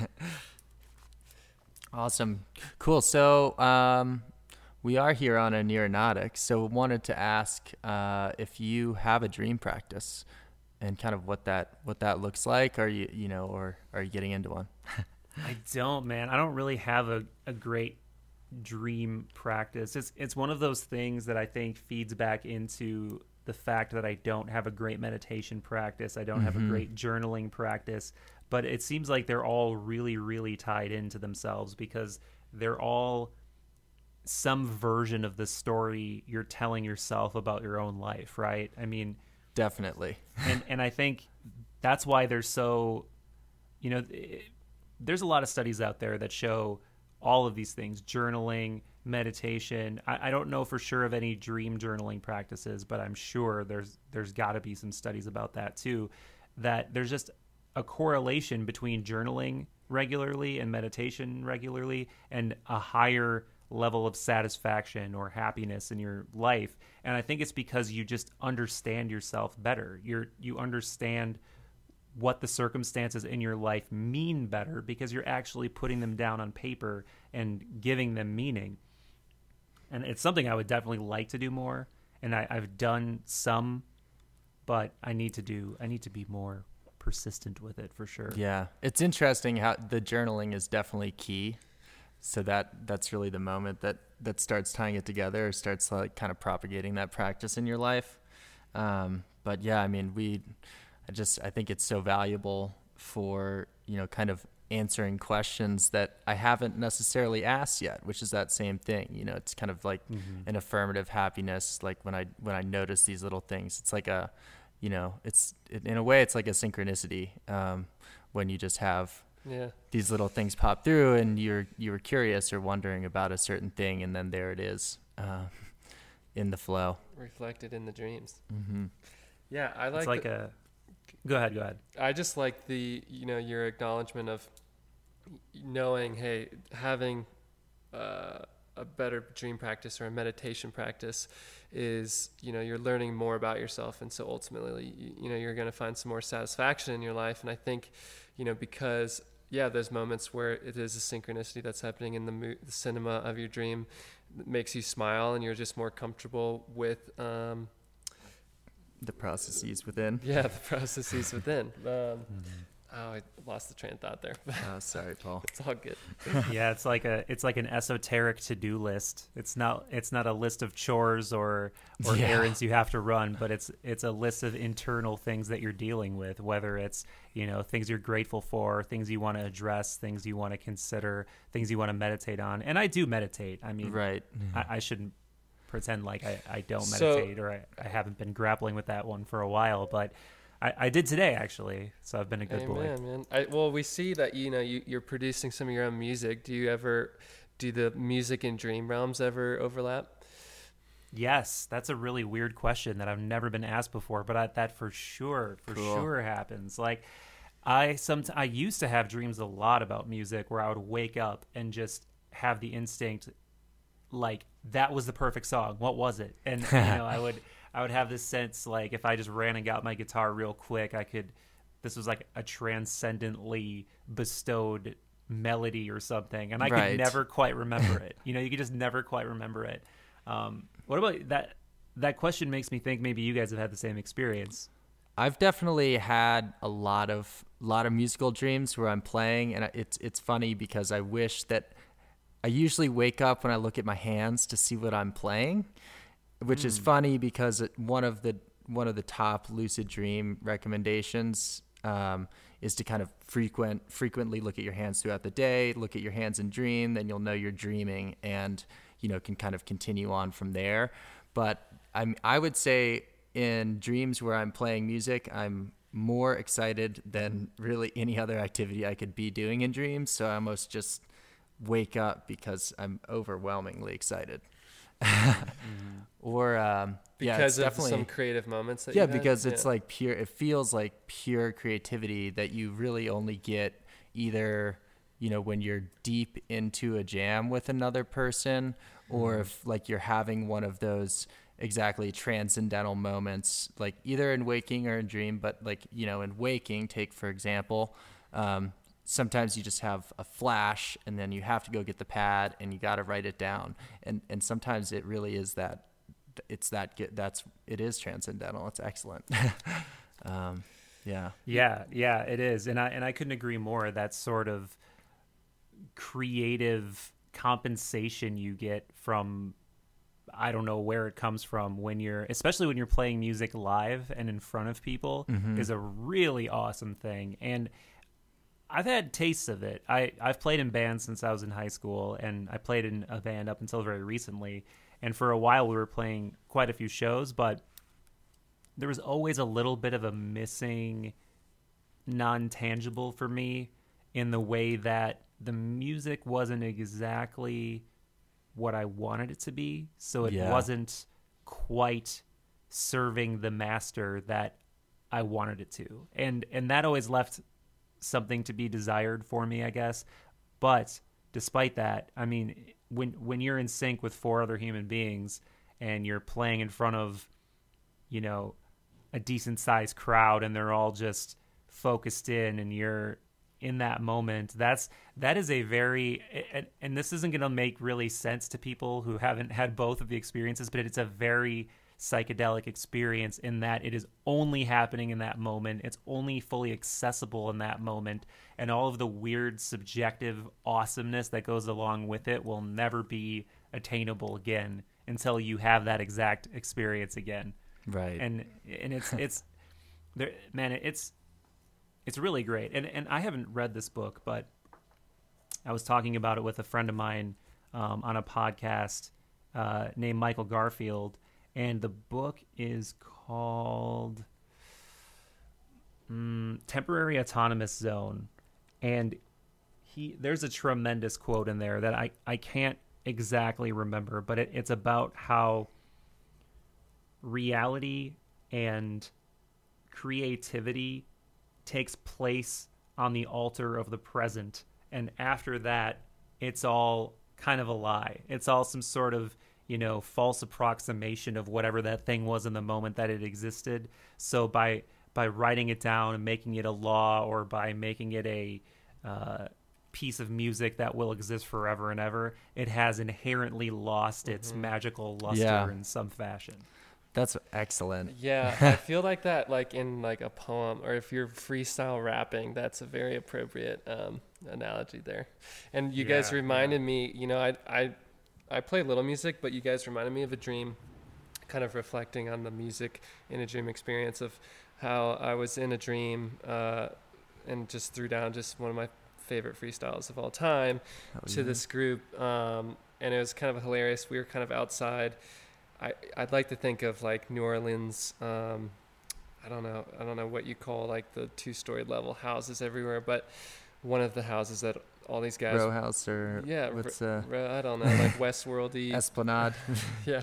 Awesome. Cool. So um, we are here on a Neuronautic, so wanted to ask uh, if you have a dream practice and kind of what that what that looks like. Are you you know, or are you getting into one? I don't, man. I don't really have a, a great dream practice. It's it's one of those things that I think feeds back into the fact that I don't have a great meditation practice. I don't have a Mhm. great journaling practice, but it seems like they're all really, really tied into themselves, because they're all some version of the story you're telling yourself about your own life, right? I mean, Definitely. and and I think that's why they're so, you know, it, there's a lot of studies out there that show all of these things: journaling, meditation. I, I don't know for sure of any dream journaling practices, but I'm sure there's there's got to be some studies about that too, that there's just a correlation between journaling regularly and meditation regularly and a higher level of satisfaction or happiness in your life. And I think it's because you just understand yourself better. You're you understand what the circumstances in your life mean better, because you're actually putting them down on paper and giving them meaning. And it's something I would definitely like to do more. And I, I've done some, but I need to do, I need to be more persistent with it for sure. Yeah. It's interesting how the journaling is definitely key. so that that's really the moment that that starts tying it together, or starts like kind of propagating that practice in your life. Um, but yeah, I mean, we, I just, I think it's so valuable for, you know, kind of answering questions that I haven't necessarily asked yet, which is that same thing. You know, it's kind of like mm-hmm. an affirmative happiness. Like when I, when I notice these little things, it's like a, you know, it's, in a way it's like a synchronicity, um, when you just have yeah. these little things pop through and you're, you were curious or wondering about a certain thing. And then there it is, uh, in the flow. Reflected in the dreams. Mm-hmm. Yeah. I like, it's like the, a, go ahead, go ahead. I just like the, you know, your acknowledgement of knowing, hey, having uh, a better dream practice or a meditation practice is, you know, you're learning more about yourself. And so ultimately, you, you know, you're going to find some more satisfaction in your life. And I think, you know, because, yeah, there's moments where it is a synchronicity that's happening in the, mo- the cinema of your dream that makes you smile and you're just more comfortable with, um, the processes within. Yeah, the processes within. Um, mm-hmm. Oh, I lost the train of thought there. Oh, sorry, Paul. It's all good. Yeah, it's like a it's like an esoteric to-do list. It's not it's not a list of chores or or yeah. errands you have to run, but it's it's a list of internal things that you're dealing with, whether it's, you know, things you're grateful for, things you want to address, things you want to consider, things you want to meditate on. And I do meditate. I mean, right. I, I shouldn't pretend like I, I don't So- meditate or I, I haven't been grappling with that one for a while, but I, I did today actually, so I've been a good Amen, boy. man. I, well, we see that, you know, you, you're producing some of your own music. Do you ever, do the music and dream realms ever overlap? Yes, that's a really weird question that I've never been asked before, but I, that for sure, for Cool. sure happens. Like I some I used to have dreams a lot about music where I would wake up and just have the instinct, like that was the perfect song. What was it? And you know, I would. I would have this sense like if I just ran and got my guitar real quick, I could, this was like a transcendently bestowed melody or something. And I right. could never quite remember it. You know, you could just never quite remember it. Um, what about that? That question makes me think maybe you guys have had the same experience. I've definitely had a lot of, lot of musical dreams where I'm playing, and it's, it's funny because I wish that I usually wake up when I look at my hands to see what I'm playing. Which mm. is funny because it, one of the one of the top lucid dream recommendations um, is to kind of frequent frequently look at your hands throughout the day, look at your hands in dream, then you'll know you're dreaming, and you know can kind of continue on from there. But I'm I would say in dreams where I'm playing music, I'm more excited than really any other activity I could be doing in dreams. So I almost just wake up because I'm overwhelmingly excited. mm-hmm. Or um yeah, because it's of definitely some creative moments that yeah you've had? because it's yeah. like pure it feels like pure creativity that you really only get either, you know, when you're deep into a jam with another person, or mm-hmm. if like you're having one of those exactly transcendental moments, like either in waking or in dream. But like, you know, in waking, take for example, um sometimes you just have a flash and then you have to go get the pad and you got to write it down. And, and sometimes it really is that it's that, that's, it is transcendental. It's excellent. um, yeah. Yeah. Yeah, it is. And I, and I couldn't agree more. That sort of creative compensation you get from, I don't know where it comes from when you're, especially when you're playing music live and in front of people mm-hmm. is a really awesome thing. And I've had tastes of it. I, I've played in bands since I was in high school, and I played in a band up until very recently. And for a while, we were playing quite a few shows, but there was always a little bit of a missing non-tangible for me in the way that the music wasn't exactly what I wanted it to be. So it yeah. wasn't quite serving the master that I wanted it to. And and that always left something to be desired for me, I guess. But despite that, I mean, when when you're in sync with four other human beings and you're playing in front of, you know, a decent sized crowd and they're all just focused in and you're in that moment, that's that is a very and, and this isn't going to make really sense to people who haven't had both of the experiences, but it's a very psychedelic experience in that it is only happening in that moment. It's only fully accessible in that moment. And all of the weird subjective awesomeness that goes along with it will never be attainable again until you have that exact experience again. Right. And and it's it's there, man, it's it's really great. And and I haven't read this book, but I was talking about it with a friend of mine um, on a podcast uh, named Michael Garfield, and the book is called um, Temporary Autonomous Zone. And he there's a tremendous quote in there that I, I can't exactly remember, but it, it's about how reality and creativity takes place on the altar of the present, and after that it's all kind of a lie. It's all some sort of, you know, false approximation of whatever that thing was in the moment that it existed. So by by writing it down and making it a law, or by making it a uh, piece of music that will exist forever and ever, it has inherently lost its mm-hmm. magical luster yeah. in some fashion. That's excellent. Yeah, I feel like that, like in like a poem, or if you're freestyle rapping, that's a very appropriate um, analogy there. And you yeah, guys reminded yeah. me, you know, I I I play little music, but you guys reminded me of a dream, kind of reflecting on the music in a dream experience of how I was in a dream uh, and just threw down just one of my favorite freestyles of all time oh, to yeah. this group, um, and it was kind of hilarious. We were kind of outside. I, I'd like to think of like New Orleans. Um, I don't know. I don't know what you call like the two-story level houses everywhere, but one of the houses that all these guys. Row house or yeah, what's r- uh, r- I don't know, like Westworldy. Esplanade. yeah.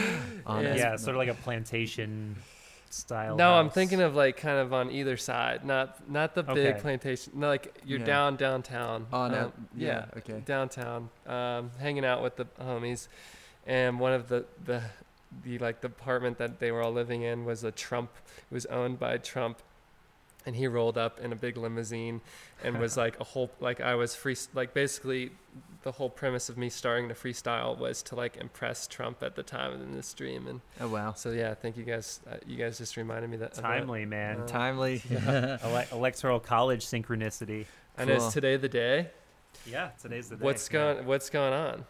On and, yeah, sort of like a plantation style. No, house. I'm thinking of like kind of on either side, not not the big Okay. plantation. No, like you're Yeah. down downtown. Oh, no. um, yeah, Yeah, okay. downtown, um, hanging out with the homies, and one of the the the like the apartment that they were all living in was a Trump. It was owned by Trump, and he rolled up in a big limousine, and was like a whole like I was free like basically the whole premise of me starting to freestyle was to like impress Trump at the time in this dream. And Oh wow. so yeah, thank you guys. Uh, you guys just reminded me that. Timely, man. Uh, Timely. Ele- electoral college synchronicity. I know. Cool. Is today the day? Yeah, today's the day. What's yeah. going What's going on?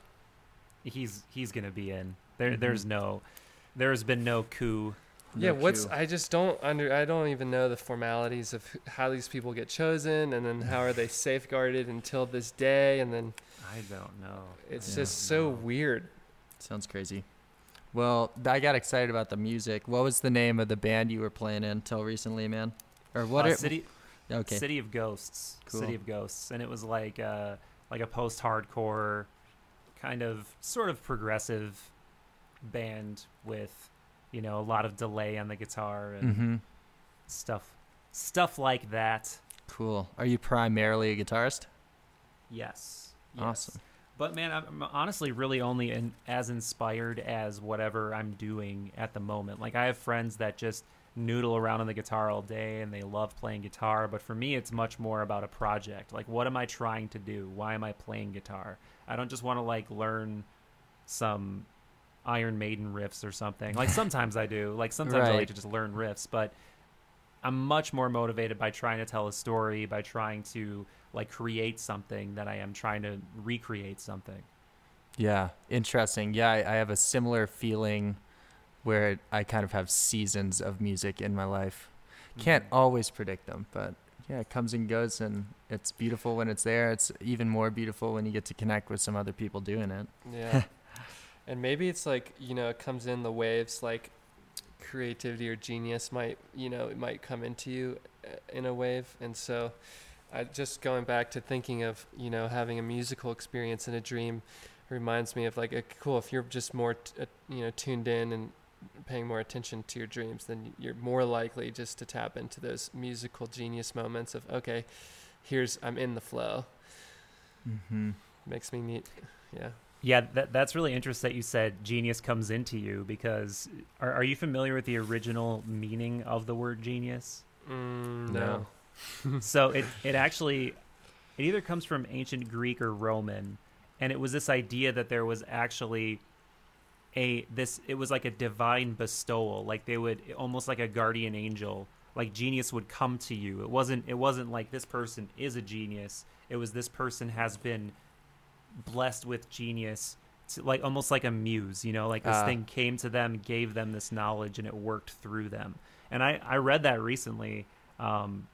He's he's gonna be in. There Mhm. there's no, there's been no coup. Yeah, No what's queue. I just don't under I don't even know the formalities of h- how these people get chosen, and then how are they safeguarded until this day, and then I don't know. it's Yeah. just so weird. Sounds crazy. Well, I got excited about the music. What was the name of the band you were playing in until recently, man? Or what? Uh, are, City okay. City of Ghosts. Cool. City of Ghosts, and it was like uh like a post-hardcore kind of sort of progressive band with, you know, a lot of delay on the guitar and Mm-hmm. stuff stuff like that. Cool. Are you primarily a guitarist? Yes. yes. Awesome. But man, I'm honestly really only in, as inspired as whatever I'm doing at the moment. Like I have friends that just noodle around on the guitar all day and they love playing guitar, but for me it's much more about a project. Like what am I trying to do? Why am I playing guitar? I don't just want to like learn some Iron Maiden riffs or something. Like sometimes I do. Like sometimes I Right. like to just learn riffs, but I'm much more motivated by trying to tell a story, by trying to like create something than I am trying to recreate something. Yeah. Interesting. Yeah, I, I have a similar feeling where I kind of have seasons of music in my life. Can't Mhm. always predict them, but yeah, it comes and goes, and it's beautiful when it's there. It's even more beautiful when you get to connect with some other people doing it. Yeah. And maybe it's like, you know, it comes in the waves, like creativity or genius might, you know, it might come into you uh, in a wave. And so I just going back to thinking of, you know, having a musical experience in a dream reminds me of like, a, cool, if you're just more, t- uh, you know, tuned in and paying more attention to your dreams, then you're more likely just to tap into those musical genius moments of, okay, here's, I'm in the flow. Mm-hmm. Makes me neat. Yeah. Yeah, that, that's really interesting that you said genius comes into you, because are, are you familiar with the original meaning of the word genius? Mm, No. no. So it, it actually, it either comes from ancient Greek or Roman, and it was this idea that there was actually a this it was like a divine bestowal. Like they would almost like a guardian angel. Like genius would come to you. It wasn't it wasn't like this person is a genius. It was this person has been blessed with genius, to, like almost like a muse, you know, like this uh, thing came to them, gave them this knowledge, and it worked through them. And I, I read that recently, um,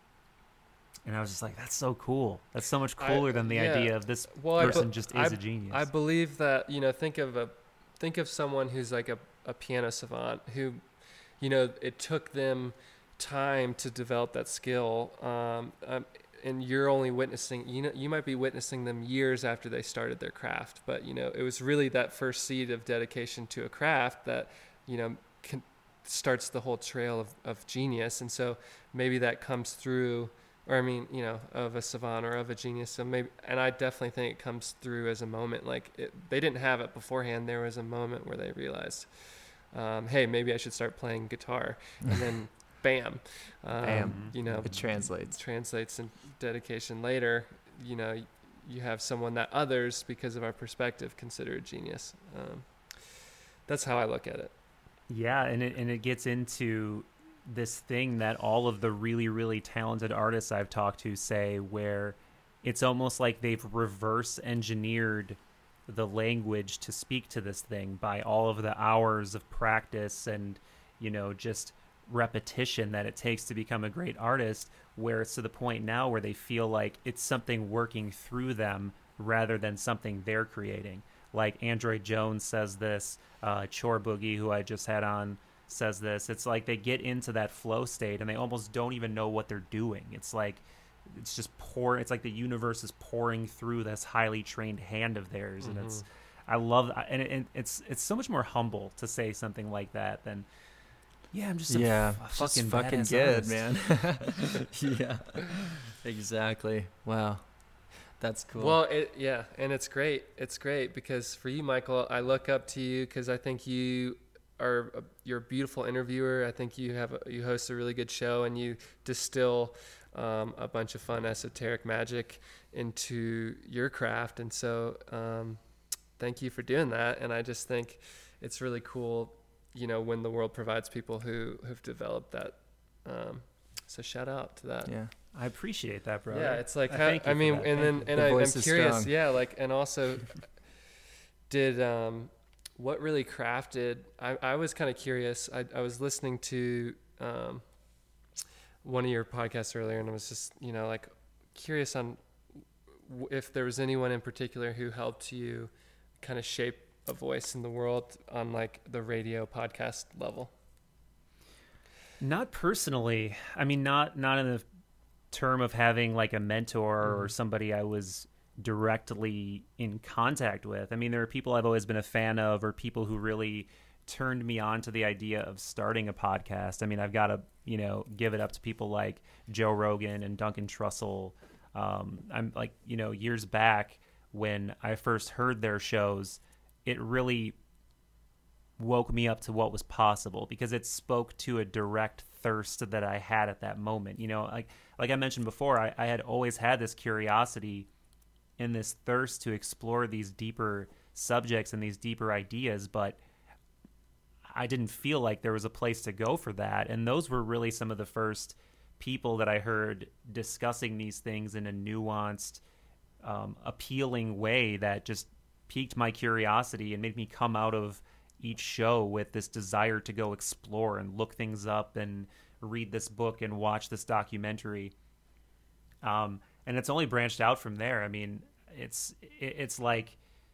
and I was just like, that's so cool. That's so much cooler I, than the yeah. idea of this well, person be- just is I, a genius. I believe that, you know, think of a think of someone who's like a, a piano savant who, you know, it took them time to develop that skill. Um, um, and you're only witnessing, you know, you might be witnessing them years after they started their craft, but you know, it was really that first seed of dedication to a craft that, you know, can, starts the whole trail of, of genius. And so maybe that comes through, or I mean, you know, of a savant or of a genius. So maybe, and I definitely think it comes through as a moment, like it, they didn't have it beforehand. There was a moment where they realized, um, hey, maybe I should start playing guitar, and then bam, um, bam, you know, it translates translates in dedication later. You know, you have someone that others, because of our perspective, consider a genius. Um, that's how I look at it. Yeah, and it and it gets into this thing that all of the really, really talented artists I've talked to say, where it's almost like they've reverse engineered the language to speak to this thing by all of the hours of practice and, you know, just repetition that it takes to become a great artist, where it's to the point now where they feel like it's something working through them rather than something they're creating. Like Android Jones says this, uh, Chore Boogie, who I just had on, says this. It's like they get into that flow state and they almost don't even know what they're doing. It's like it's just pour. It's like the universe is pouring through this highly trained hand of theirs, mm-hmm. and it's. I love, and, it, and it's it's so much more humble to say something like that than. Yeah, I'm just a yeah, f- fucking, just fucking good, artist. Man. Yeah, exactly. Wow, that's cool. Well, it, yeah, and it's great. It's great because for you, Michael, I look up to you because I think you are a, you're a beautiful interviewer. I think you have a, you host a really good show and you distill um, a bunch of fun esoteric magic into your craft. And so, um, thank you for doing that. And I just think it's really cool, you know, when the world provides people who who've developed that. Um, so shout out to that. Yeah, I appreciate that, bro. Yeah, it's like, I, how, I mean, and then and the I, I'm voice is curious, strong. yeah, like, and also, did um, what really crafted? I I was kind of curious. I I was listening to um, one of your podcasts earlier, and I was just, you know, like curious on w- if there was anyone in particular who helped you kind of shape a voice in the world on like the radio podcast level. Not personally. I mean, not not in the term of having like a mentor mm-hmm. or somebody I was directly in contact with. I mean, there are people I've always been a fan of, or people who really turned me on to the idea of starting a podcast. I mean, I've got to, you know, give it up to people like Joe Rogan and Duncan Trussell. Um, I'm like, you know, years back when I first heard their shows, it really woke me up to what was possible because it spoke to a direct thirst that I had at that moment. You know, like like I mentioned before, I, I had always had this curiosity and this thirst to explore these deeper subjects and these deeper ideas, but I didn't feel like there was a place to go for that. And those were really some of the first people that I heard discussing these things in a nuanced, um, appealing way that just piqued my curiosity and made me come out of each show with this desire to go explore and look things up and read this book and watch this documentary. Um, and it's only branched out from there. I mean, it's it's like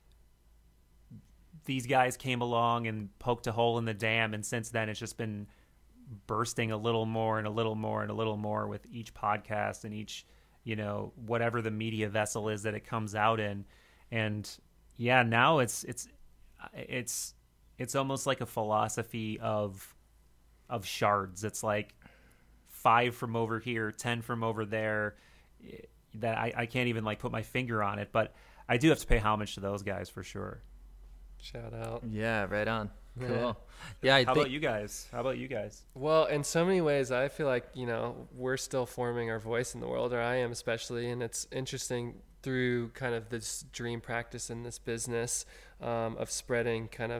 these guys came along and poked a hole in the dam, and since then it's just been bursting a little more and a little more and a little more with each podcast and each, you know, whatever the media vessel is that it comes out in. And yeah, now it's it's it's it's almost like a philosophy of of shards. It's like five from over here, ten from over there, that I, I can't even like put my finger on it, but I do have to pay homage to those guys for sure. Shout out. Yeah, right on. Yeah. Cool. Yeah. I How think, about you guys? How about you guys? Well, in so many ways, I feel like, you know, we're still forming our voice in the world, or I am especially, and it's interesting through kind of this dream practice in this business um, of spreading kind of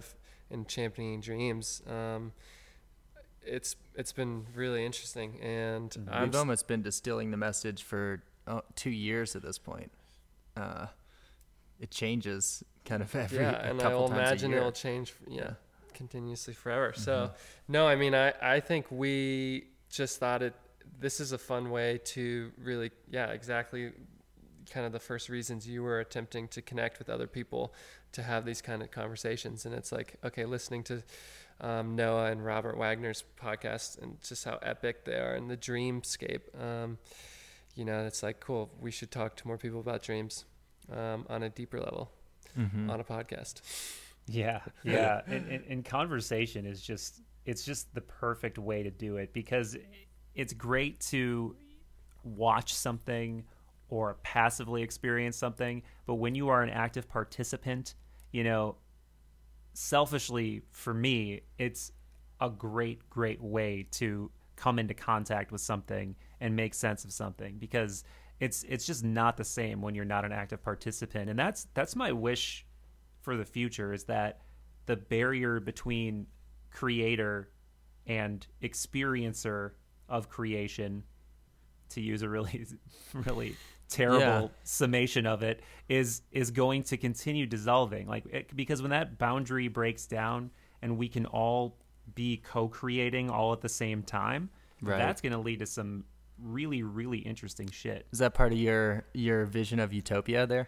and championing dreams. Um, it's it's been really interesting, and We've I'm almost been distilling the message for uh, two years at this point. Uh, it changes kind of every yeah, a and couple I'll times imagine a year. it'll change, yeah, Yeah. continuously forever. Mm-hmm. So, no, I mean, I I think we just thought it. This is a fun way to really, yeah, exactly, kind of the first reasons you were attempting to connect with other people, to have these kind of conversations. And it's like, okay, listening to um, Noah and Robert Wagner's podcast and just how epic they are, and the dreamscape. Um, you know, it's like, cool, we should talk to more people about dreams um, on a deeper level Mm-hmm. on a podcast. Yeah, yeah. and, and, and conversation is just, it's just the perfect way to do it, because it's great to watch something or passively experience something, but when you are an active participant, you know, selfishly for me, it's a great, great way to come into contact with something and make sense of something, because it's it's just not the same when you're not an active participant. And that's that's my wish for the future, is that the barrier between creator and experiencer of creation, to use a really really terrible Yeah. summation of it, is is going to continue dissolving, like it, because when that boundary breaks down and we can all be co-creating all at the same time, Right. that's going to lead to some really really interesting shit. Is that part of your your vision of utopia there?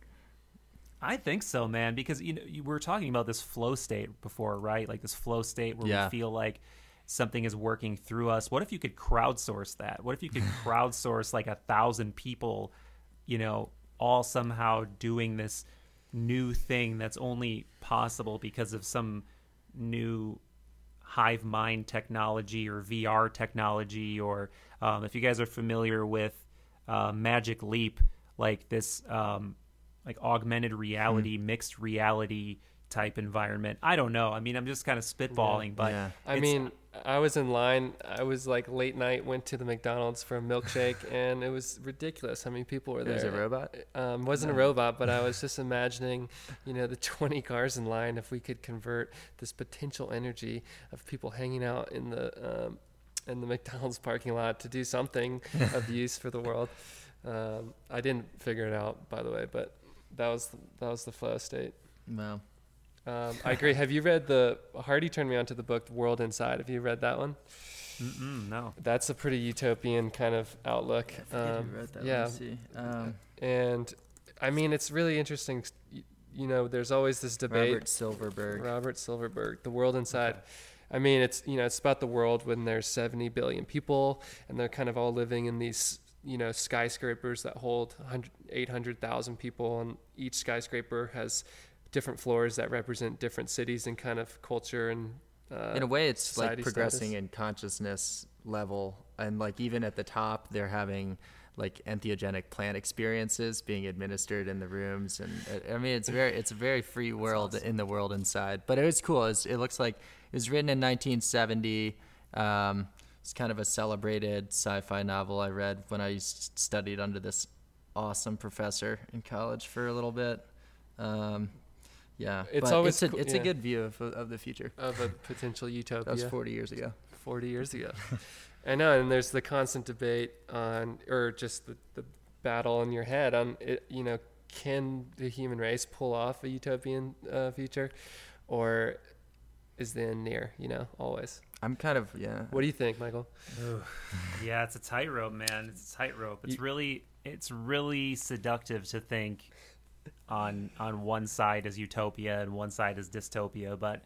I think so, man, because you know you were talking about this flow state before, right? Like this flow state where Yeah. we feel like something is working through us. What if you could crowdsource that? What if you could crowdsource like a thousand people, you know, all somehow doing this new thing that's only possible because of some new hive mind technology or V R technology, or um, if you guys are familiar with uh, Magic Leap, like this um, like augmented reality, Hmm. mixed reality type environment. I don't know. I mean, I'm just kind of spitballing, but Yeah. I it's- mean, I was in line. I was like late night, went to the McDonald's for a milkshake, and it was ridiculous how many people were It there. was a robot? Um, wasn't a robot, but I was just imagining, you know, the twenty cars in line. If we could convert this potential energy of people hanging out in the um, in the McDonald's parking lot to do something of use for the world. Um, I didn't figure it out, by the way, but that was that was the flow state. Wow. Um, I agree. Have you read the Hardy turned me on to the book World Inside? Have you read that one? Mm-mm, no. That's a pretty utopian kind of outlook. I forget Um, who wrote that. yeah, Let me see. Um, and I mean it's really interesting. You, you know, there's always this debate. Robert Silverberg. Robert Silverberg, The World Inside. I mean, it's you know it's about the world when there's seventy billion people and they're kind of all living in these you know skyscrapers that hold eight hundred thousand people, and each skyscraper has different floors that represent different cities and kind of culture and uh, In a way, it's like society progressing status. in consciousness level, and like even at the top, they're having like entheogenic plant experiences being administered in the rooms, and uh, I mean it's very it's a very free world in the world inside. But it was cool. It, was, it looks like it was written in nineteen seventy. Um, it's kind of a celebrated sci-fi novel I read when I s- studied under this awesome professor in college for a little bit. Um, yeah, It's but always it's a cool- it's yeah. a good view of of the future. of a potential utopia. That was forty years ago. forty years ago. I know, and there's the constant debate on, or just the, the battle in your head on, it, you know, can the human race pull off a utopian uh, future, or is the end near, you know, always? I'm kind of, yeah. What do you think, Michael? Yeah, it's a tightrope, man. It's a tightrope. It's You- really, it's really seductive to think on on one side is utopia and one side is dystopia. But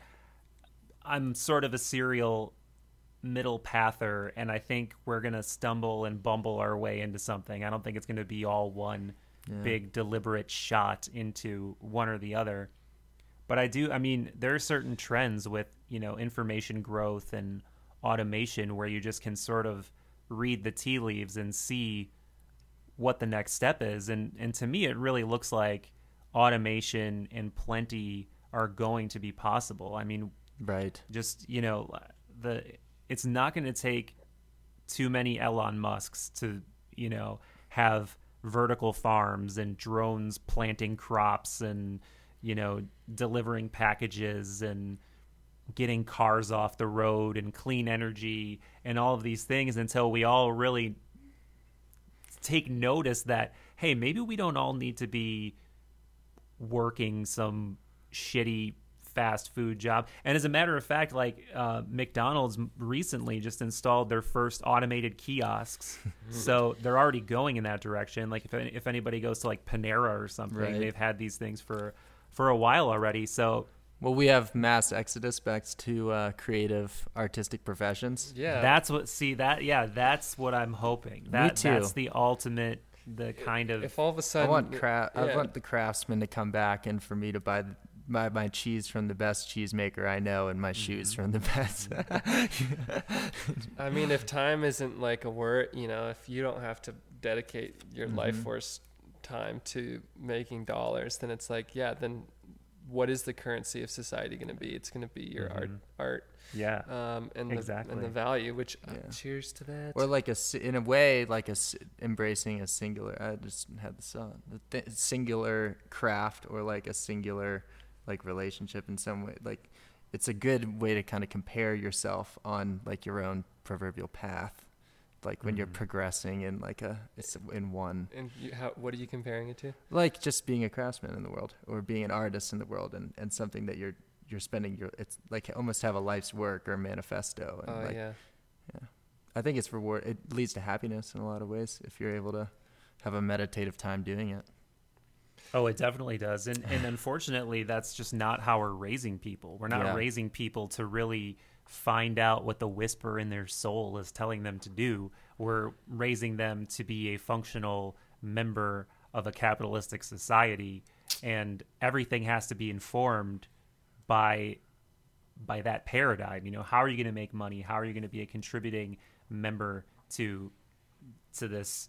I'm sort of a serial middle pather, and I think we're gonna stumble and bumble our way into something. I don't think it's gonna be all one Yeah. big deliberate shot into one or the other. But I do, I mean, there are certain trends with, you know, information growth and automation where you just can sort of read the tea leaves and see what the next step is. And, and to me, it really looks like automation and plenty are going to be possible. I mean, Right. just, you know, the it's not going to take too many Elon Musks to, you know, have vertical farms and drones planting crops and, you know, delivering packages and getting cars off the road and clean energy and all of these things until we all really take notice that, hey, maybe we don't all need to be working some shitty fast food job. And as a matter of fact, like uh, McDonald's recently just installed their first automated kiosks. So they're already going in that direction. Like if if anybody goes to like Panera or something, Right. they've had these things for for a while already. So Well, we have mass exodus back to uh, creative, artistic professions. Yeah. that's what, see that, yeah, that's what I'm hoping. That, too. That's the ultimate, the kind of, if all of a I sudden want cra- yeah. I want the craftsman to come back and for me to buy the, buy my cheese from the best cheesemaker I know and my shoes from the best. I mean, if time isn't like a word, you know, if you don't have to dedicate your Mm-hmm. life force time to making dollars, then it's like, yeah, then what is the currency of society going to be? It's going to be your art, art, yeah. um, and the Exactly. and the value. Which uh, Yeah. cheers to that. Or like a, s- in a way, like a s- embracing a singular. I just had the song, the th- singular craft, or like a singular, like relationship in some way. Like, it's a good way to kind of compare yourself on like your own proverbial path, like when you're Mhm. progressing in like a it's in one. and you, how, what are you comparing it to? Like just being a craftsman in the world, or being an artist in the world, and, and something that you're you're spending your it's like almost have a life's work or manifesto. And Oh like, yeah. I think it's reward. It leads to happiness in a lot of ways if you're able to have a meditative time doing it. Oh, it definitely does. And and unfortunately, that's just not how we're raising people. We're not Yeah. raising people to really find out what the whisper in their soul is telling them to do. We're raising them to be a functional member of a capitalistic society, and everything has to be informed by by that paradigm. You know, how are you going to make money? How are you going to be a contributing member to to this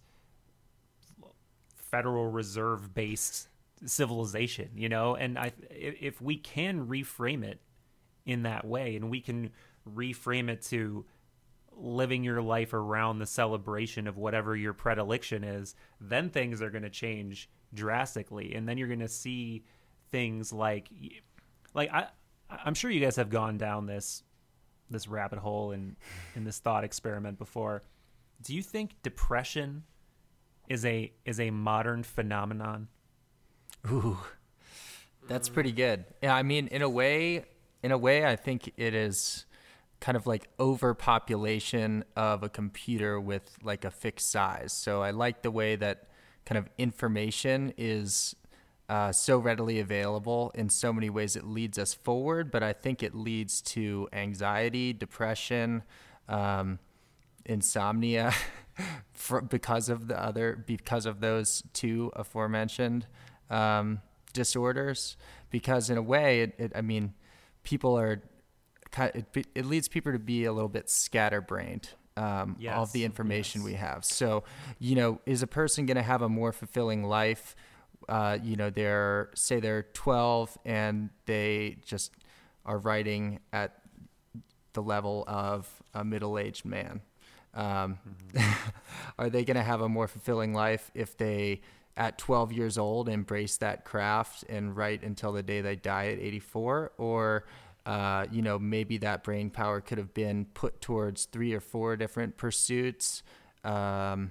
Federal Reserve based civilization, you know? And I if, if we can reframe it in that way, and we can reframe it to living your life around the celebration of whatever your predilection is, then things are going to change drastically. And then you're going to see things like like I I'm sure you guys have gone down this this rabbit hole and in, in this thought experiment before. Do you think depression is a is a modern phenomenon? Ooh, that's pretty good. Yeah, I mean, in a way, in a way, I think it is kind of like overpopulation of a computer with like a fixed size. So I like the way that kind of information is uh, so readily available in so many ways. It leads us forward, but I think it leads to anxiety, depression, um, insomnia, for, because of the other, because of those two aforementioned um, disorders. Because in a way, it, it I mean, people are kind of, it, it leads people to be a little bit scatterbrained. Um, all of the Yes, information yes. we have. So, you know, is a person going to have a more fulfilling life? Uh, you know, they're say they're twelve and they just are writing at the level of a middle-aged man. Um, Mm-hmm. Are they going to have a more fulfilling life if they, at twelve years old, embrace that craft and write until the day they die at eighty-four? Or, uh, you know, maybe that brain power could have been put towards three or four different pursuits. Um,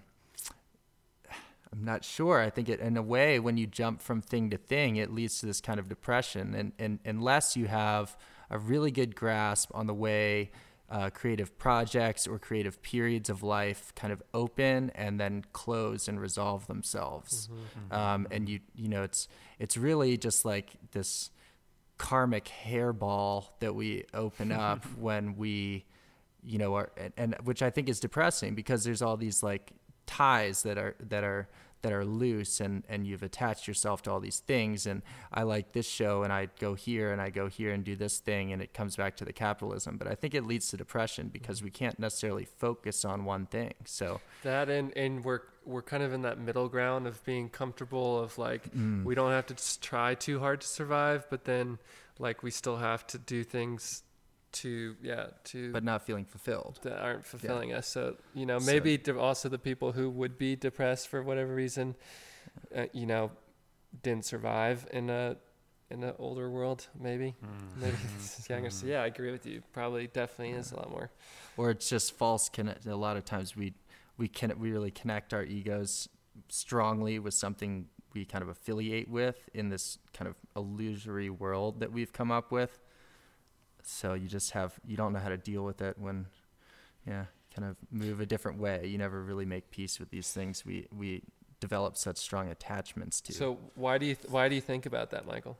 I'm not sure. I think it, in a way, when you jump from thing to thing, it leads to this kind of depression. And, and unless you have a really good grasp on the way uh, creative projects or creative periods of life kind of open and then close and resolve themselves. Mm-hmm. Um, and you, you know, it's, it's really just like this karmic hairball that we open up when we, you know, are, and, and which I think is depressing because there's all these like ties that are, that are, that are loose, and, and you've attached yourself to all these things. And I like this show and I go here and I go here and do this thing, and it comes back to the capitalism. But I think it leads to depression because we can't necessarily focus on one thing. So That and and we're we're kind of in that middle ground of being comfortable of like we don't have to just try too hard to survive, but then like we still have to do things to yeah to but not feeling fulfilled. that aren't fulfilling us. So you know So- maybe de- also the people who would be depressed for whatever reason, uh, you know, didn't survive in a in an older world, maybe. Mm. Maybe it's younger. So yeah, I agree with you. Probably definitely is a lot more. Or it's just false connect. A lot of times we we can we really connect our egos strongly with something we kind of affiliate with in this kind of illusory world that we've come up with. So you just have you don't know how to deal with it when, yeah, kind of move a different way. You never really make peace with these things we we develop such strong attachments to. So why do you th- why do you think about that, Michael?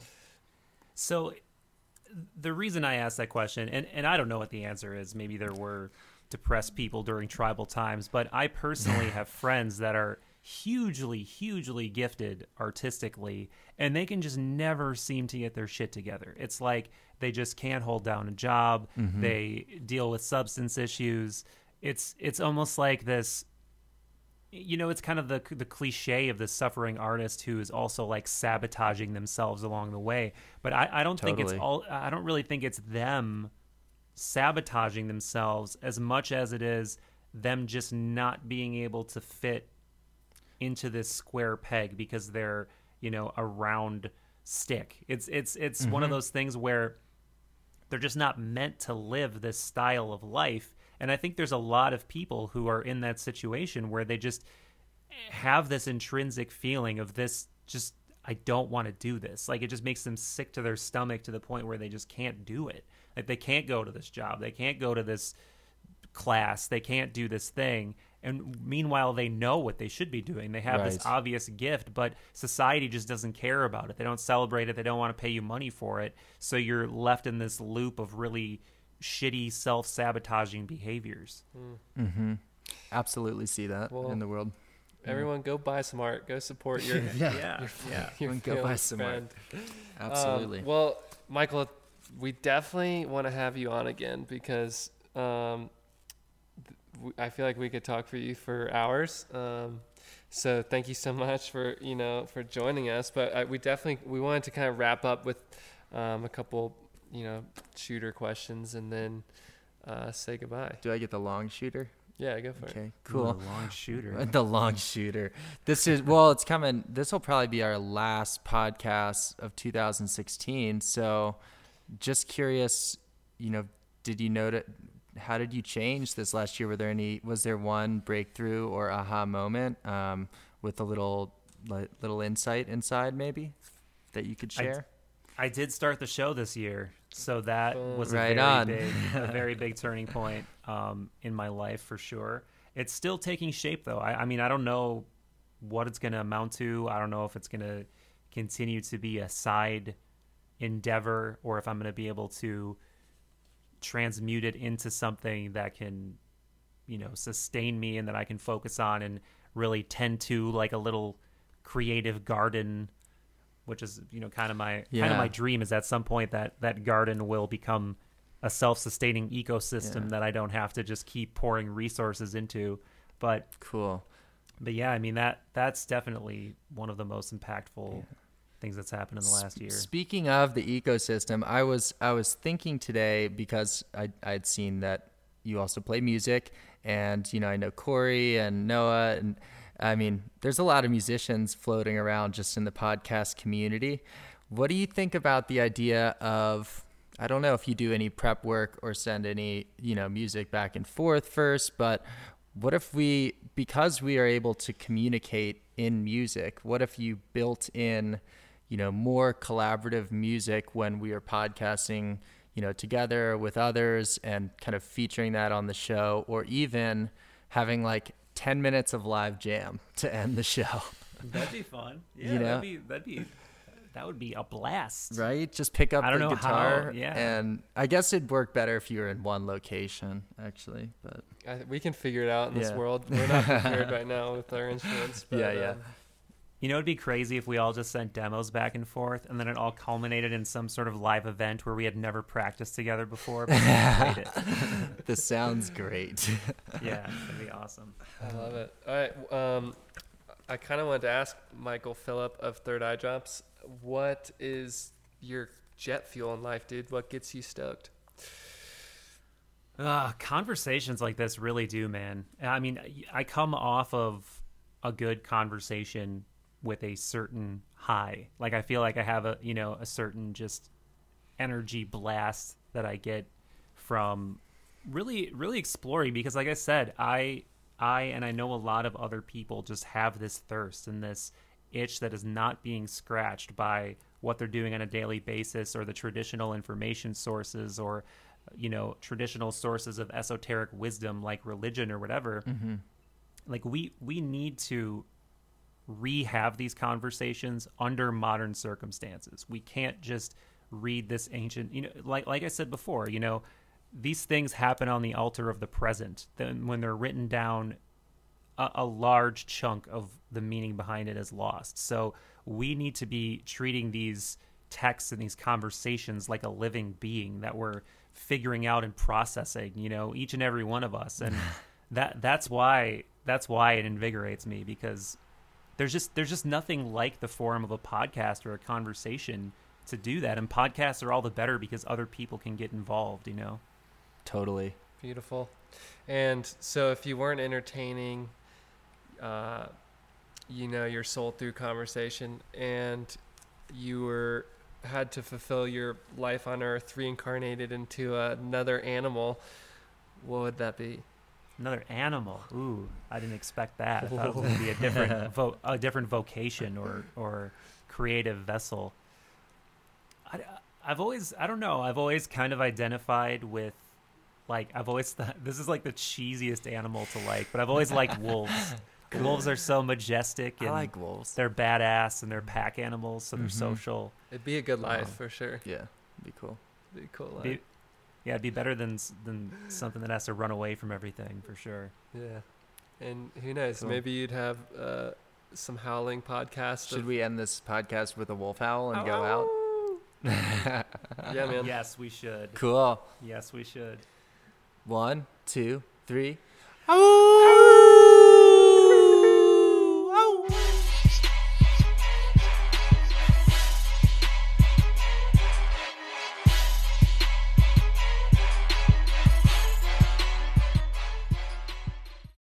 So the reason I asked that question, and, and I don't know what the answer is, maybe there were depressed people during tribal times, but I personally have friends that are hugely, hugely gifted artistically, and they can just never seem to get their shit together. It's like they just can't hold down a job. Mm-hmm. They deal with substance issues. It's it's almost like this, you know, it's kind of the the cliche of the suffering artist who is also like sabotaging themselves along the way. But I, I don't totally. think it's all, I don't really think it's them sabotaging themselves as much as it is them just not being able to fit into this square peg because they're, you know, a round stick. It's, it's, it's mm-hmm. one of those things where they're just not meant to live this style of life. And I think there's a lot of people who are in that situation where they just have this intrinsic feeling of this, just, I don't want to do this. Like, it just makes them sick to their stomach to the point where they just can't do it. Like, they can't go to this job. They can't go to this class. They can't do this thing. And meanwhile, they know what they should be doing. They have right. this obvious gift, but society just doesn't care about it. They don't celebrate it. They don't want to pay you money for it. So you're left in this loop of really shitty self-sabotaging behaviors. Mm. Mm-hmm. Absolutely see that well, in the world. Everyone go buy some art. Go support your yeah. yeah. Your, yeah. your go buy some friend. art. Absolutely. Um, well, Michael, we definitely want to have you on again because um, th- I feel like we could talk for you for hours. Um, so thank you so much for, you know, for joining us. But I, we definitely, we wanted to kind of wrap up with um, a couple, you know, shooter questions and then uh, say goodbye. Do I get the long shooter? Yeah, go for okay, it. Cool. Ooh, the long shooter. The long shooter. This is, well, it's coming. This will probably be our last podcast of two thousand sixteen. So just curious, you know, did you notice, how did you change this last year? Were there any, was there one breakthrough or aha moment um, with a little, little insight inside maybe that you could share? I, I did start the show this year. So that was a right very on. big, a very big turning point um, in my life for sure. It's still taking shape though. I, I mean, I don't know what it's going to amount to. I don't know if it's going to continue to be a side endeavor or if I'm going to be able to transmute it into something that can, you know, sustain me and that I can focus on and really tend to like a little creative garden, which is, you know, kind of my yeah. kind of my dream is at some point that that garden will become a self-sustaining ecosystem yeah. that I don't have to just keep pouring resources into. But cool. But yeah, I mean that that's definitely one of the most impactful yeah. things that's happened in the last year. Speaking of the ecosystem, I was I was thinking today because I I'd seen that you also play music, and you know I know Corey and Noah and. I mean, there's a lot of musicians floating around just in the podcast community. What do you think about the idea of, I don't know if you do any prep work or send any, you know, music back and forth first, but what if we, because we are able to communicate in music, what if you built in, you know, more collaborative music when we are podcasting, you know, together with others and kind of featuring that on the show, or even having like ten minutes of live jam to end the show. That'd be fun. Yeah, you know? that'd be that'd be that would be a blast. Right? Just pick up I don't the know guitar. How, yeah. And I guess it'd work better if you were in one location, actually. But I, we can figure it out in yeah. this world. We're not prepared right now with our instruments. But, yeah, yeah. Um, you know, it'd be crazy if we all just sent demos back and forth, and then it all culminated in some sort of live event where we had never practiced together before, but we played it. This sounds great. Yeah, that'd be awesome. I love it. All right. Um, I kind of wanted to ask Michael Phillip of Third Eye Drops, what is your jet fuel in life, dude? What gets you stoked? Uh, conversations like this really do, man. I mean, I come off of a good conversation with a certain high. Like I feel like I have a, you know, a certain just energy blast that I get from really, really exploring, because like I said, I, I, and I know a lot of other people just have this thirst and this itch that is not being scratched by what they're doing on a daily basis, or the traditional information sources, or, you know, traditional sources of esoteric wisdom like religion or whatever. Mm-hmm. Like we, we need to re-have these conversations under modern circumstances. We can't just read this ancient, you know, like, like I said before, you know, these things happen on the altar of the present. Then when they're written down, a, a large chunk of the meaning behind it is lost. So we need to be treating these texts and these conversations like a living being that we're figuring out and processing, you know, each and every one of us. And that that's why that's why it invigorates me, because there's just there's just nothing like the forum of a podcast or a conversation to do that. And podcasts are all the better because other people can get involved, you know. Totally. Beautiful. And so if you weren't entertaining uh you know, your soul through conversation, and you were had to fulfill your life on earth reincarnated into another animal, what would that be? Another animal. Ooh, I didn't expect that. I thought it was going to be a different vo- a different vocation or or creative vessel. I, I've always, I don't know, I've always kind of identified with, like, I've always thought, this is like the cheesiest animal to like, but I've always liked wolves. Wolves are so majestic, and I like wolves. They're badass, and they're pack animals, so they're Mm-hmm. social. It'd be a good life Um, for sure. Yeah, it'd be cool. It'd be a cool life. Be, yeah, it'd be better than s- than something that has to run away from everything, for sure. Yeah. And who knows, Cool. maybe you'd have uh, some howling podcast. Should of, we end this podcast with a wolf howl and go out? Yeah, man. Yes, we should. Cool. Yes, we should. One, two, three.